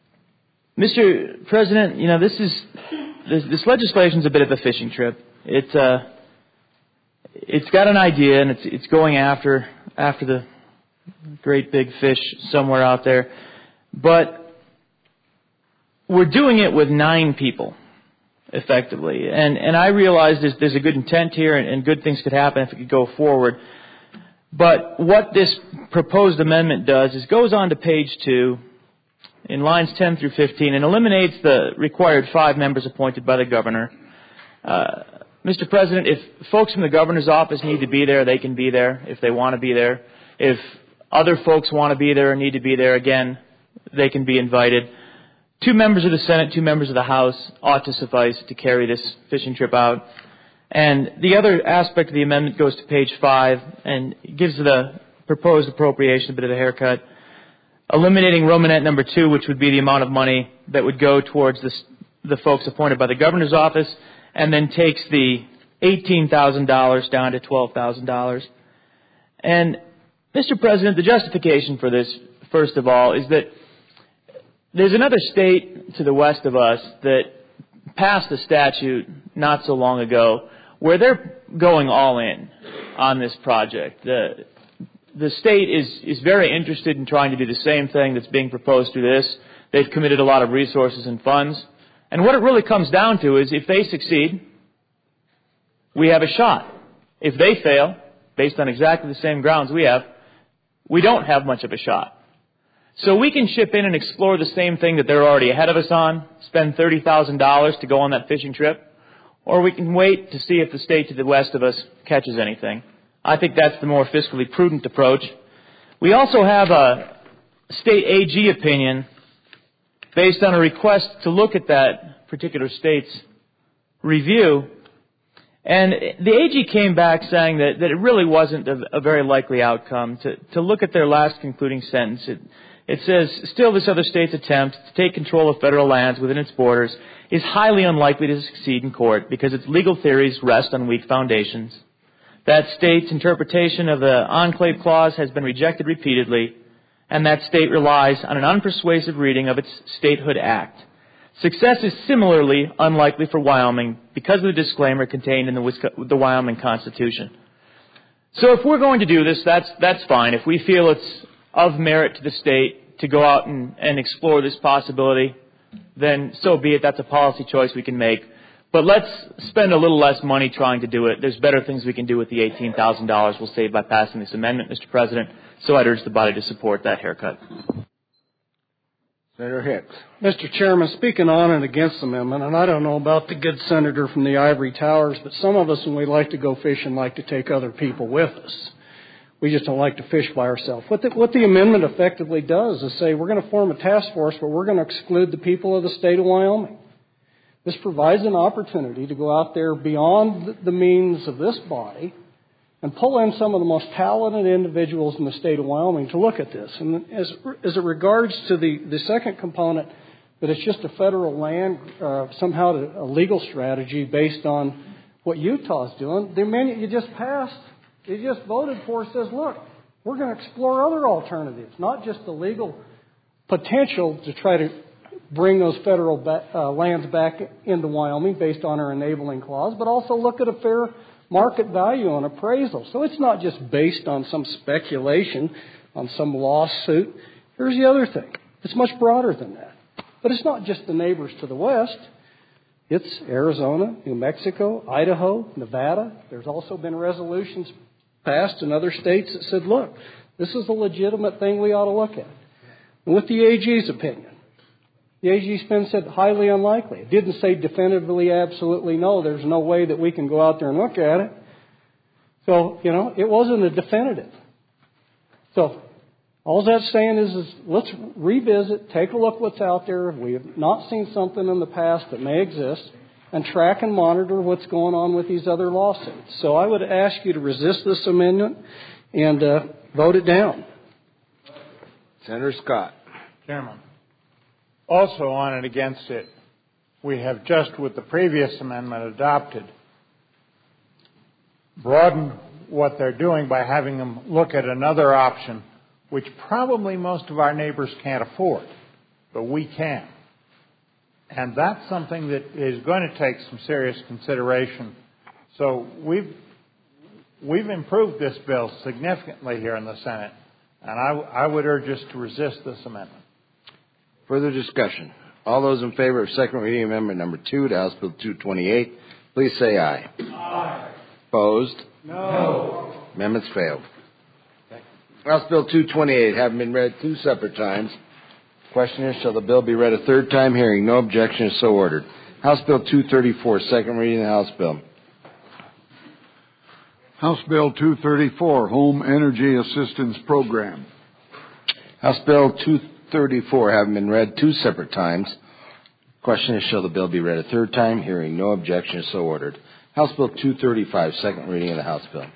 Mister President, you know, this is, this, this legislation is a bit of a fishing trip. It's, uh, it's got an idea and it's, it's going after, after the great big fish somewhere out there. But we're doing it with nine people, effectively. And, and I realize there's, there's a good intent here and, and good things could happen if it could go forward. But what this proposed amendment does is goes on to page two in lines ten through fifteen and eliminates the required five members appointed by the governor. Uh, Mister President, if folks from the governor's office need to be there, they can be there if they want to be there. If other folks want to be there or need to be there, again, they can be invited. Two members of the Senate, two members of the House ought to suffice to carry this fishing trip out. And the other aspect of the amendment goes to page five and gives the proposed appropriation a bit of a haircut, eliminating Romanet number two, which would be the amount of money that would go towards this, the folks appointed by the governor's office, and then takes the eighteen thousand dollars down to twelve thousand dollars. And, Mister President, the justification for this, first of all, is that there's another state to the west of us that passed a statute not so long ago where they're going all in on this project. The, the state is, is very interested in trying to do the same thing that's being proposed through this. They've committed a lot of resources and funds. And what it really comes down to is if they succeed, we have a shot. If they fail, based on exactly the same grounds we have, we don't have much of a shot. So we can ship in and explore the same thing that they're already ahead of us on, spend thirty thousand dollars to go on that fishing trip, or we can wait to see if the state to the west of us catches anything. I think that's the more fiscally prudent approach. We also have a state A G opinion based on a request to look at that particular state's review. And the A G came back saying that, that it really wasn't a, a very likely outcome. To, to look at their last concluding sentence, it, it says, still this other state's attempt to take control of federal lands within its borders is highly unlikely to succeed in court because its legal theories rest on weak foundations. That state's interpretation of the Enclave Clause has been rejected repeatedly, and that state relies on an unpersuasive reading of its Statehood Act. Success is similarly unlikely for Wyoming because of the disclaimer contained in the, the Wyoming Constitution. So if we're going to do this, that's, that's fine. If we feel it's of merit to the state to go out and, and explore this possibility, then so be it. That's a policy choice we can make. But let's spend a little less money trying to do it. There's better things we can do with the eighteen thousand dollars we'll save by passing this amendment, Mister President. So I'd urge the body to support that haircut. Senator Hicks. Mister Chairman, speaking on and against the amendment, and I don't know about the good senator from the Ivory Towers, but some of us, when we like to go fishing, like to take other people with us. We just don't like to fish by ourselves. What the, what the amendment effectively does is say we're going to form a task force, but we're going to exclude the people of the state of Wyoming. This provides an opportunity to go out there beyond the means of this body and pull in some of the most talented individuals in the state of Wyoming to look at this. And as, as it regards to the, the second component, that it's just a federal land, uh, somehow a legal strategy based on what Utah's doing, the amendment you just passed, you just voted for says, look, we're going to explore other alternatives, not just the legal potential to try to bring those federal ba- uh, lands back into Wyoming based on our enabling clause, but also look at a fair market value on appraisal. So it's not just based on some speculation, on some lawsuit. Here's the other thing. It's much broader than that. But it's not just the neighbors to the west. It's Arizona, New Mexico, Idaho, Nevada. There's also been resolutions passed in other states that said, look, this is a legitimate thing we ought to look at. And with the A G's opinion, the A G spin said highly unlikely. It didn't say definitively, absolutely no. There's no way that we can go out there and look at it. So, you know, it wasn't a definitive. So all that's saying is, is let's revisit, take a look what's out there. If we have not seen something in the past that may exist, and track and monitor what's going on with these other lawsuits. So I would ask you to resist this amendment and uh, vote it down. Senator Scott. Chairman. Also on and against it, we have just with the previous amendment adopted broadened what they're doing by having them look at another option, which probably most of our neighbors can't afford, but we can. And that's something that is going to take some serious consideration. So we've, we've improved this bill significantly here in the Senate, and I, I would urge us to resist this amendment. Further discussion. All those in favor of second reading amendment number two to House Bill two twenty-eight, please say aye. Aye. Opposed? No. Amendments failed. House Bill two twenty-eight having been read two separate times. Question is, shall the bill be read a third time? Hearing no objection, is so ordered. House Bill two thirty-four, second reading of the House Bill. House Bill two thirty-four, Home Energy Assistance Program. House Bill two thirty-four having been read two separate times. Question is, shall the bill be read a third time? Hearing no objection, is so ordered. House Bill two thirty-five, second reading of the House Bill.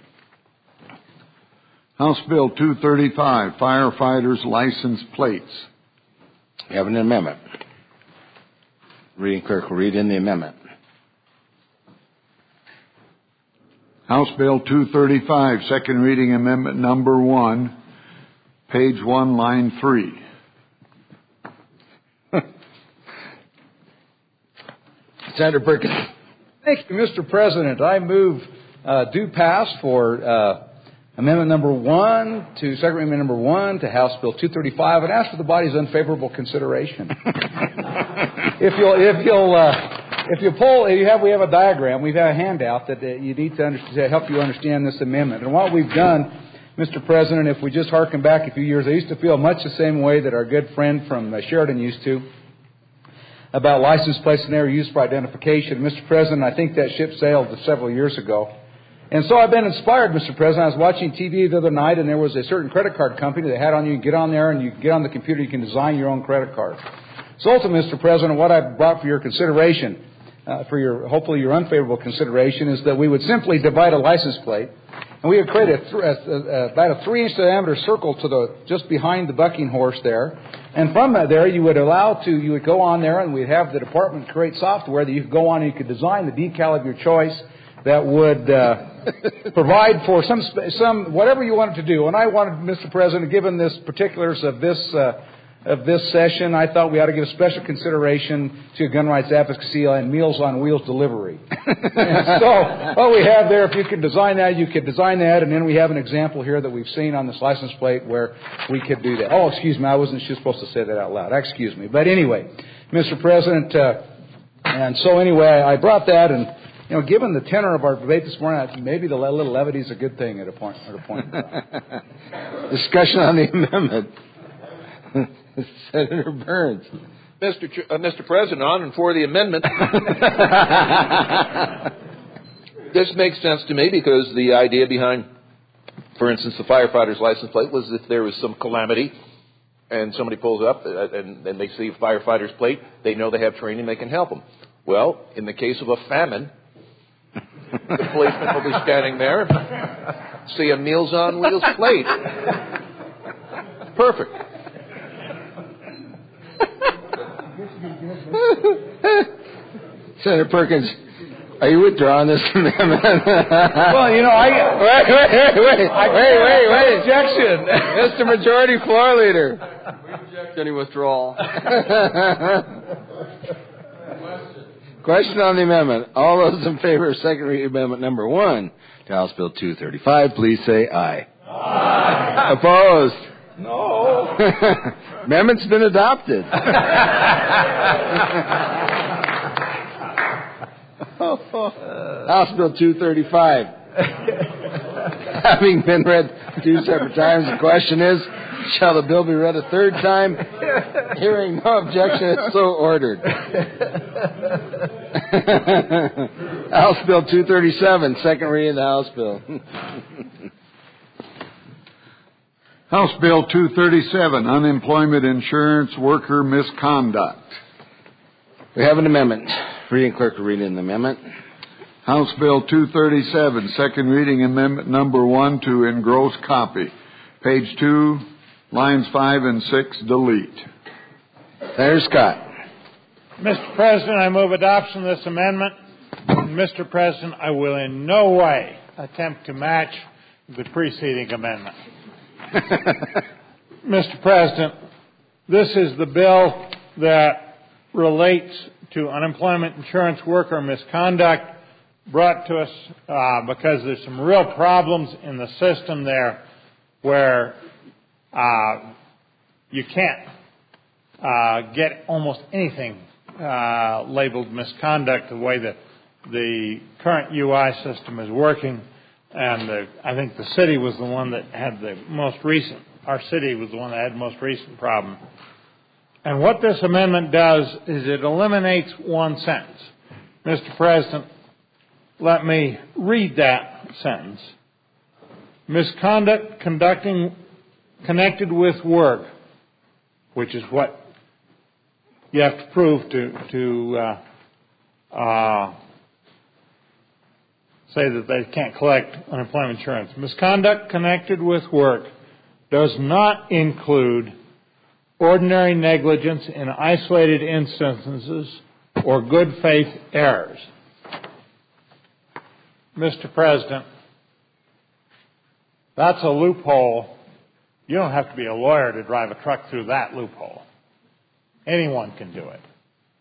House Bill two thirty-five, Firefighters License Plates. We have an amendment. Reading clerk will read in the amendment. House Bill two thirty-five, second reading amendment number one, page one, line three. Senator Perkins. Thank you, Mister President. I move uh, due pass for uh, amendment number one to second reading amendment number one to House Bill two thirty-five, and ask for the body's unfavorable consideration. if you'll, if you'll, uh, if you pull, if you have, we have a diagram. We've had a handout that uh, you need to, under, to help you understand this amendment. And what we've done, Mister President, if we just harken back a few years, I used to feel much the same way that our good friend from uh, Sheridan used to about license plates and their use for identification. Mister President, I think that ship sailed several years ago. And so I've been inspired, Mister President. I was watching T V the other night, and there was a certain credit card company that had on you, you get on there, and you get on the computer, you can design your own credit card. So ultimately, Mister President, what I brought for your consideration, uh, for your hopefully your unfavorable consideration, is that we would simply divide a license plate, and we would create a th- a, a, about a three-inch diameter circle to the just behind the bucking horse there. And from that there, you would allow to, you would go on there, and we'd have the department create software that you could go on and you could design the decal of your choice that would uh, provide for some, some, whatever you wanted to do. And I wanted, Mister President, given this particulars of this, uh, of this session, I thought we ought to give special consideration to gun rights advocacy and Meals on Wheels delivery. And so, what we have there, if you could design that, you could design that, and then we have an example here that we've seen on this license plate where we could do that. Oh, excuse me, I wasn't supposed to say that out loud. Excuse me. But anyway, Mister President, uh, and so anyway, I brought that, and you know, given the tenor of our debate this morning, maybe the little levity is a good thing at a point. At a point. Discussion on the amendment. Senator Burns. Mister Ch- uh, Mister President, on and for the amendment. This makes sense to me because the idea behind, for instance, the firefighter's license plate was if there was some calamity and somebody pulls up and, and they see a firefighter's plate, they know they have training, they can help them. Well, in the case of a famine, the policeman will be standing there, see a Meals on Wheels plate. Perfect. Senator Perkins, Are you withdrawing this amendment? Well, you know, I... Wait, wait, wait, wait, I, wait, wait, wait. Objection. Mister Majority Floor Leader. We reject any withdrawal. Question on the amendment. All those in favor of second reading amendment number one to House Bill two thirty-five, please say aye. Aye. Opposed? No. Amendment's been adopted. House Bill two thirty-five. Having been read two separate times, the question is, shall the bill be read a third time? Hearing no objection, it's so ordered. House Bill two thirty-seven, second reading of the House Bill. House Bill two thirty-seven, Unemployment Insurance Worker Misconduct. We have an amendment. Reading clerk will read in the amendment. House Bill two thirty-seven, second reading amendment number one to engross copy. Page two, lines five and six, delete. Senator Scott. Mister President, I move adoption of this amendment. And Mister President, I will in no way attempt to match the preceding amendment. Mister President, this is the bill that relates to unemployment insurance worker misconduct brought to us uh, because there's some real problems in the system there where uh, you can't uh, get almost anything uh, labeled misconduct the way that the current U I system is working. And the, I think the city was the one that had the most recent, our city was the one that had the most recent problem. And what this amendment does is it eliminates one sentence. Mister President, let me read that sentence. Misconduct conducting connected with work, which is what you have to prove to, to uh, uh, say that they can't collect unemployment insurance. Misconduct connected with work does not include ordinary negligence in isolated instances or good faith errors. Mister President, that's a loophole. You don't have to be a lawyer to drive a truck through that loophole. Anyone can do it.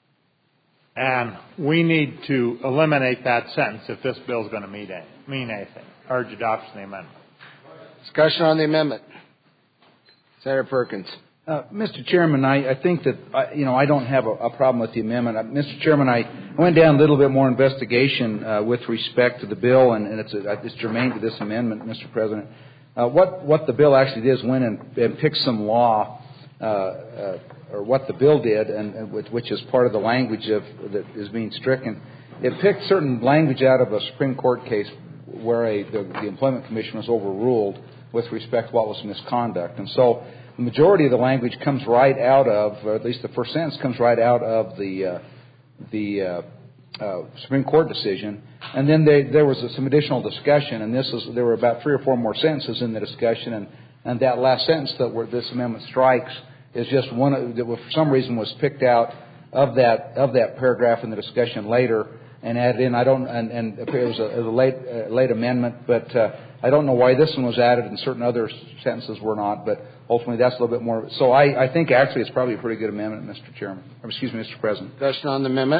And we need to eliminate that sentence if this bill is going to mean anything. Urge adoption of the amendment. Discussion on the amendment. Senator Perkins. Uh, Mister Chairman, I, I think that, I, you know, I don't have a, a problem with the amendment. Uh, Mister Chairman, I went down a little bit more investigation uh, with respect to the bill, and, and it's, a, it's germane to this amendment, Mister President. Uh, what, what the bill actually did is went and, and picked some law, uh, uh, or what the bill did, and, and which, which is part of the language of, that is being stricken. It picked certain language out of a Supreme Court case where a, the, the Employment Commission was overruled with respect to what was misconduct. And so the majority of the language comes right out of, or at least the first sentence comes right out of the uh, the uh, uh, Supreme Court decision. And then they, there was some additional discussion, and this is there were about three or four more sentences in the discussion, and, and that last sentence that where this amendment strikes is just one of, that for some reason was picked out of that of that paragraph in the discussion later and added in. I don't, and, and it was a, it was a late uh, late amendment, but uh, I don't know why this one was added and certain other sentences were not. But ultimately, that's a little bit more. So I, I think actually it's probably a pretty good amendment, Mister Chairman. Or excuse me, Mister President. Discussion on the amendment.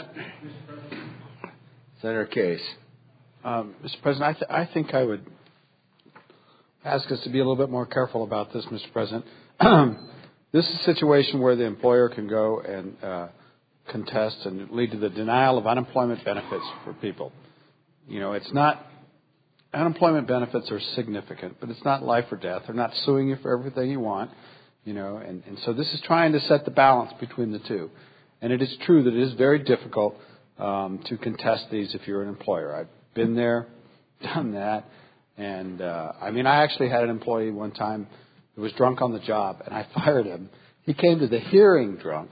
Senator Case. Um, Mister President, I, th- I think I would ask us to be a little bit more careful about this, Mister President. This is a situation where the employer can go and uh, contest and lead to the denial of unemployment benefits for people. You know, it's not, unemployment benefits are significant, but it's not life or death. They're not suing you for everything you want, you know, and, and so this is trying to set the balance between the two. And it is true that it is very difficult um, to contest these if you're an employer. I've been there, done that, and uh, I mean, I actually had an employee one time who was drunk on the job, and I fired him. He came to the hearing drunk,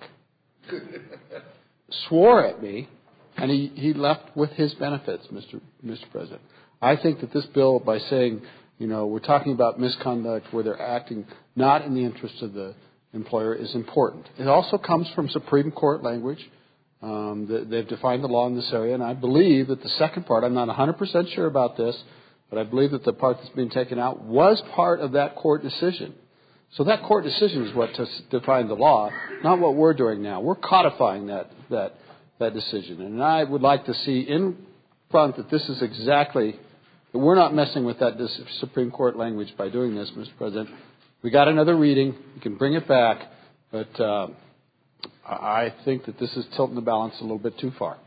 swore at me, and he, he left with his benefits, Mister Mister President. I think that this bill, by saying, you know, we're talking about misconduct where they're acting not in the interest of the employer, is important. It also comes from Supreme Court language Um, they, they've defined the law in this area, and I believe that the second part, I'm not one hundred percent sure about this, but I believe that the part that's being taken out was part of that court decision. So that court decision is what to define the law, not what we're doing now. We're codifying that that that decision, and I would like to see in front that this is exactly that we're not messing with that Supreme Court language by doing this, Mister President. We got another reading. We can bring it back, but uh, I think that this is tilting the balance a little bit too far.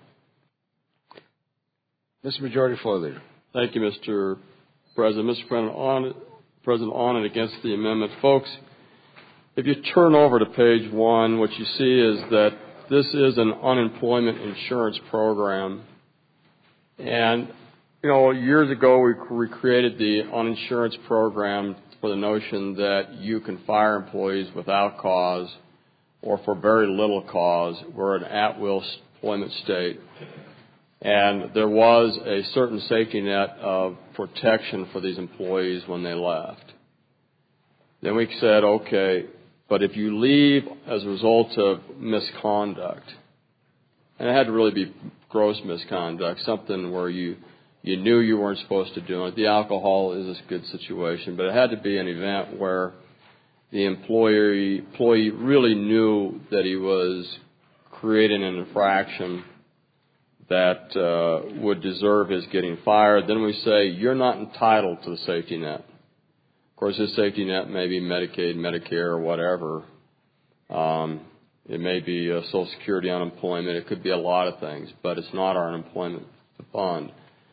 Mister Majority Floor Leader. Thank you, Mister President. Mister President, on, President, on and against the amendment. Folks, if you turn over to page one, what you see is that this is an unemployment insurance program. And, you know, years ago we, we created the uninsurance program for the notion that you can fire employees without cause or for very little cause. We're an at-will employment state. And there was a certain safety net of protection for these employees when they left. Then we said, okay, but if you leave as a result of misconduct, and it had to really be gross misconduct, something where you, you knew you weren't supposed to do it. The alcohol is a good situation, but it had to be an event where the employee, employee really knew that he was creating an infraction that uh, would deserve his getting fired. Then we say, you're not entitled to the safety net. Of course, this safety net may be Medicaid, Medicare, or whatever. Um, it may be uh, Social Security unemployment. It could be a lot of things, but it's not our unemployment fund.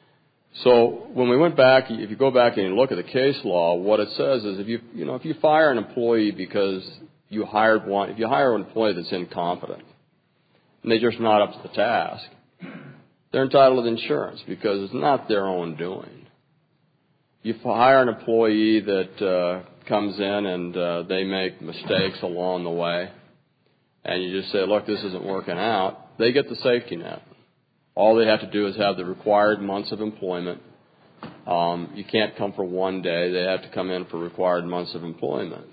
So when we went back, if you go back and you look at the case law, what it says is if you, you know, if you fire an employee because you hired one, if you hire an employee that's incompetent and they're just not up to the task, they're entitled to insurance because it's not their own doing. You hire an employee that uh, comes in and uh, they make mistakes along the way, and you just say, look, this isn't working out, they get the safety net. All they have to do is have the required months of employment. Um, you can't come for one day. They have to come in for required months of employment.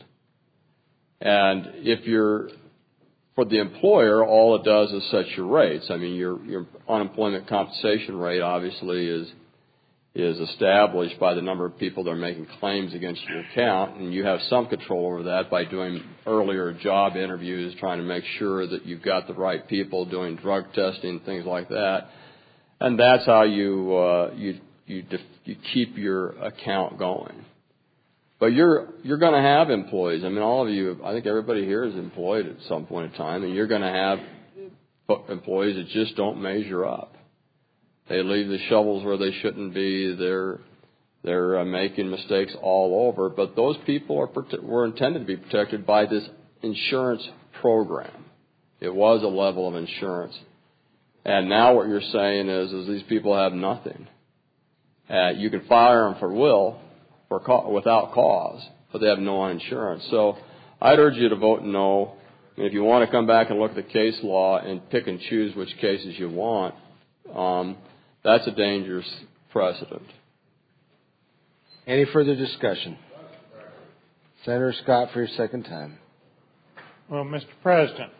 And if you're, for the employer, all it does is set your rates. I mean, your, your unemployment compensation rate obviously is is established by the number of people that are making claims against your account, and you have some control over that by doing earlier job interviews, trying to make sure that you've got the right people, doing drug testing, things like that. And that's how you uh, you you, def- you keep your account going. But you're you're going to have employees. I mean, all of you, I think everybody here is employed at some point in time, and you're going to have employees that just don't measure up. They leave the shovels where they shouldn't be. They're they're uh, making mistakes all over. But those people are prote- were intended to be protected by this insurance program. It was a level of insurance, and now what you're saying is, is these people have nothing. Uh, you can fire them for will, for ca- without cause, but they have no insurance. So I'd urge you to vote no. And if you want to come back and look at the case law and pick and choose which cases you want, um, that's a dangerous precedent. Any further discussion? Senator Scott, for your second time. Well, Mister President,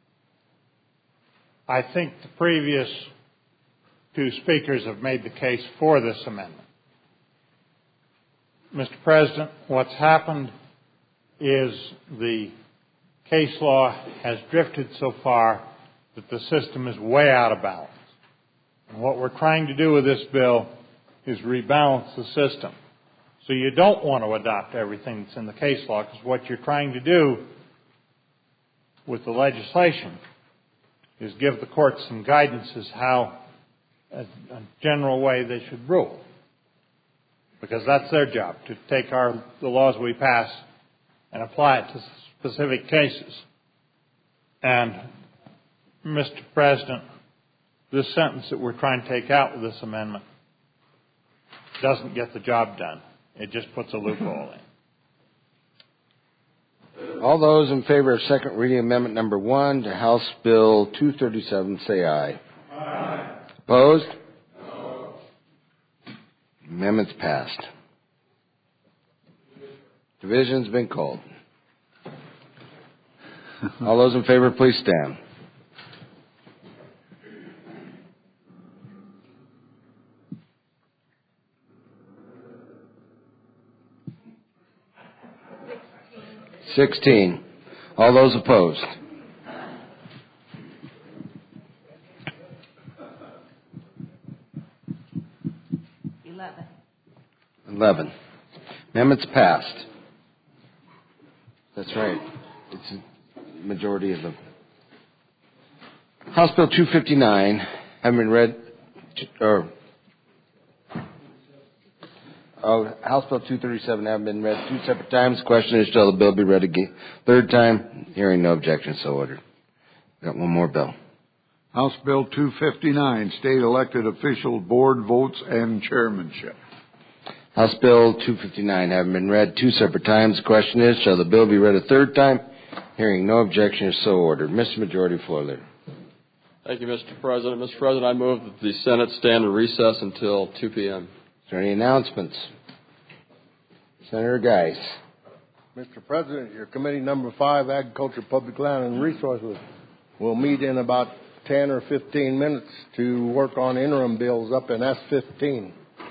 I think the previous two speakers have made the case for this amendment. Mister President, what's happened is the case law has drifted so far that the system is way out of balance. And what we're trying to do with this bill is rebalance the system. So you don't want to adopt everything that's in the case law, because what you're trying to do with the legislation is give the courts some guidance as how, a, a general way they should rule. Because that's their job, to take our the laws we pass and apply it to specific cases. And, Mister President, this sentence that we're trying to take out with this amendment doesn't get the job done. It just puts a loophole in. All those in favor of second reading amendment number one to House Bill two thirty-seven, say aye. Aye. Opposed? No. Amendment's passed. Division's been called. All those in favor, please stand. sixteen. All those opposed? eleven. eleven. Amendment's passed. That's right. It's a majority of them. House Bill two fifty-nine, having been read, or oh, House Bill two thirty-seven having been read two separate times. The question is, shall the bill be read again? Third time. Hearing no objection, so ordered. Got one more bill. House Bill two fifty-nine, State Elected Official Board Votes and Chairmanship. House Bill two fifty-nine having been read two separate times. The question is, shall the bill be read a third time? Hearing no objection, is so ordered. Mister Majority Floor Leader. Thank you, Mister President. Mister President, I move that the Senate stand in recess until two p.m. Is there any announcements? Senator Geis. Mister President, your committee number five, Agriculture, Public Land and Resources, will meet in about ten or fifteen minutes to work on interim bills up in S fifteen.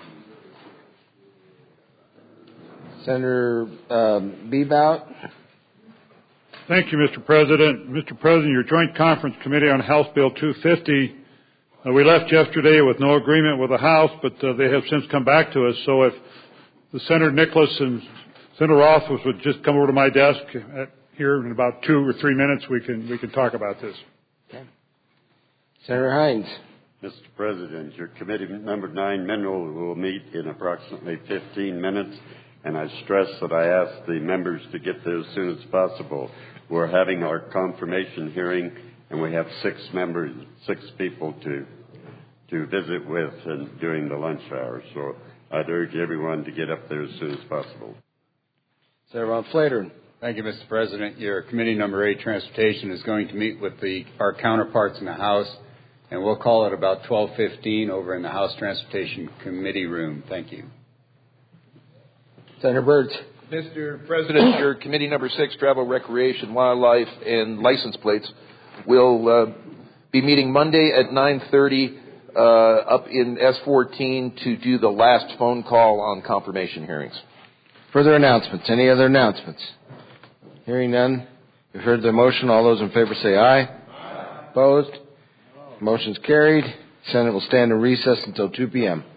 Senator um, Bebout. Thank you, Mister President. Mister President, your Joint Conference Committee on House Bill two fifty, uh, we left yesterday with no agreement with the House, but uh, they have since come back to us. So if the Senator Nicholas and Senator Rothfuss would just come over to my desk at, here in about two or three minutes, we can we can talk about this. Okay. Senator Hines. Mister President, your committee number nine, Mineral, will meet in approximately fifteen minutes, and I stress that I ask the members to get there as soon as possible. We're having our confirmation hearing, and we have six members, six people to to visit with and during the lunch hour. So I'd urge everyone to get up there as soon as possible. Senator Von Flateren. Thank you, Mister President. Your committee number eight, Transportation, is going to meet with the our counterparts in the House, and we'll call it about twelve fifteen over in the House Transportation Committee room. Thank you. Senator Byrd. Mister President, your committee number six, Travel, Recreation, Wildlife, and License Plates, will uh, be meeting Monday at nine thirty uh, up in S fourteen to do the last phone call on confirmation hearings. Further announcements? Any other announcements? Hearing none. You've heard the motion. All those in favor say aye. Aye. Opposed? Motion's carried. Senate will stand in recess until two p.m.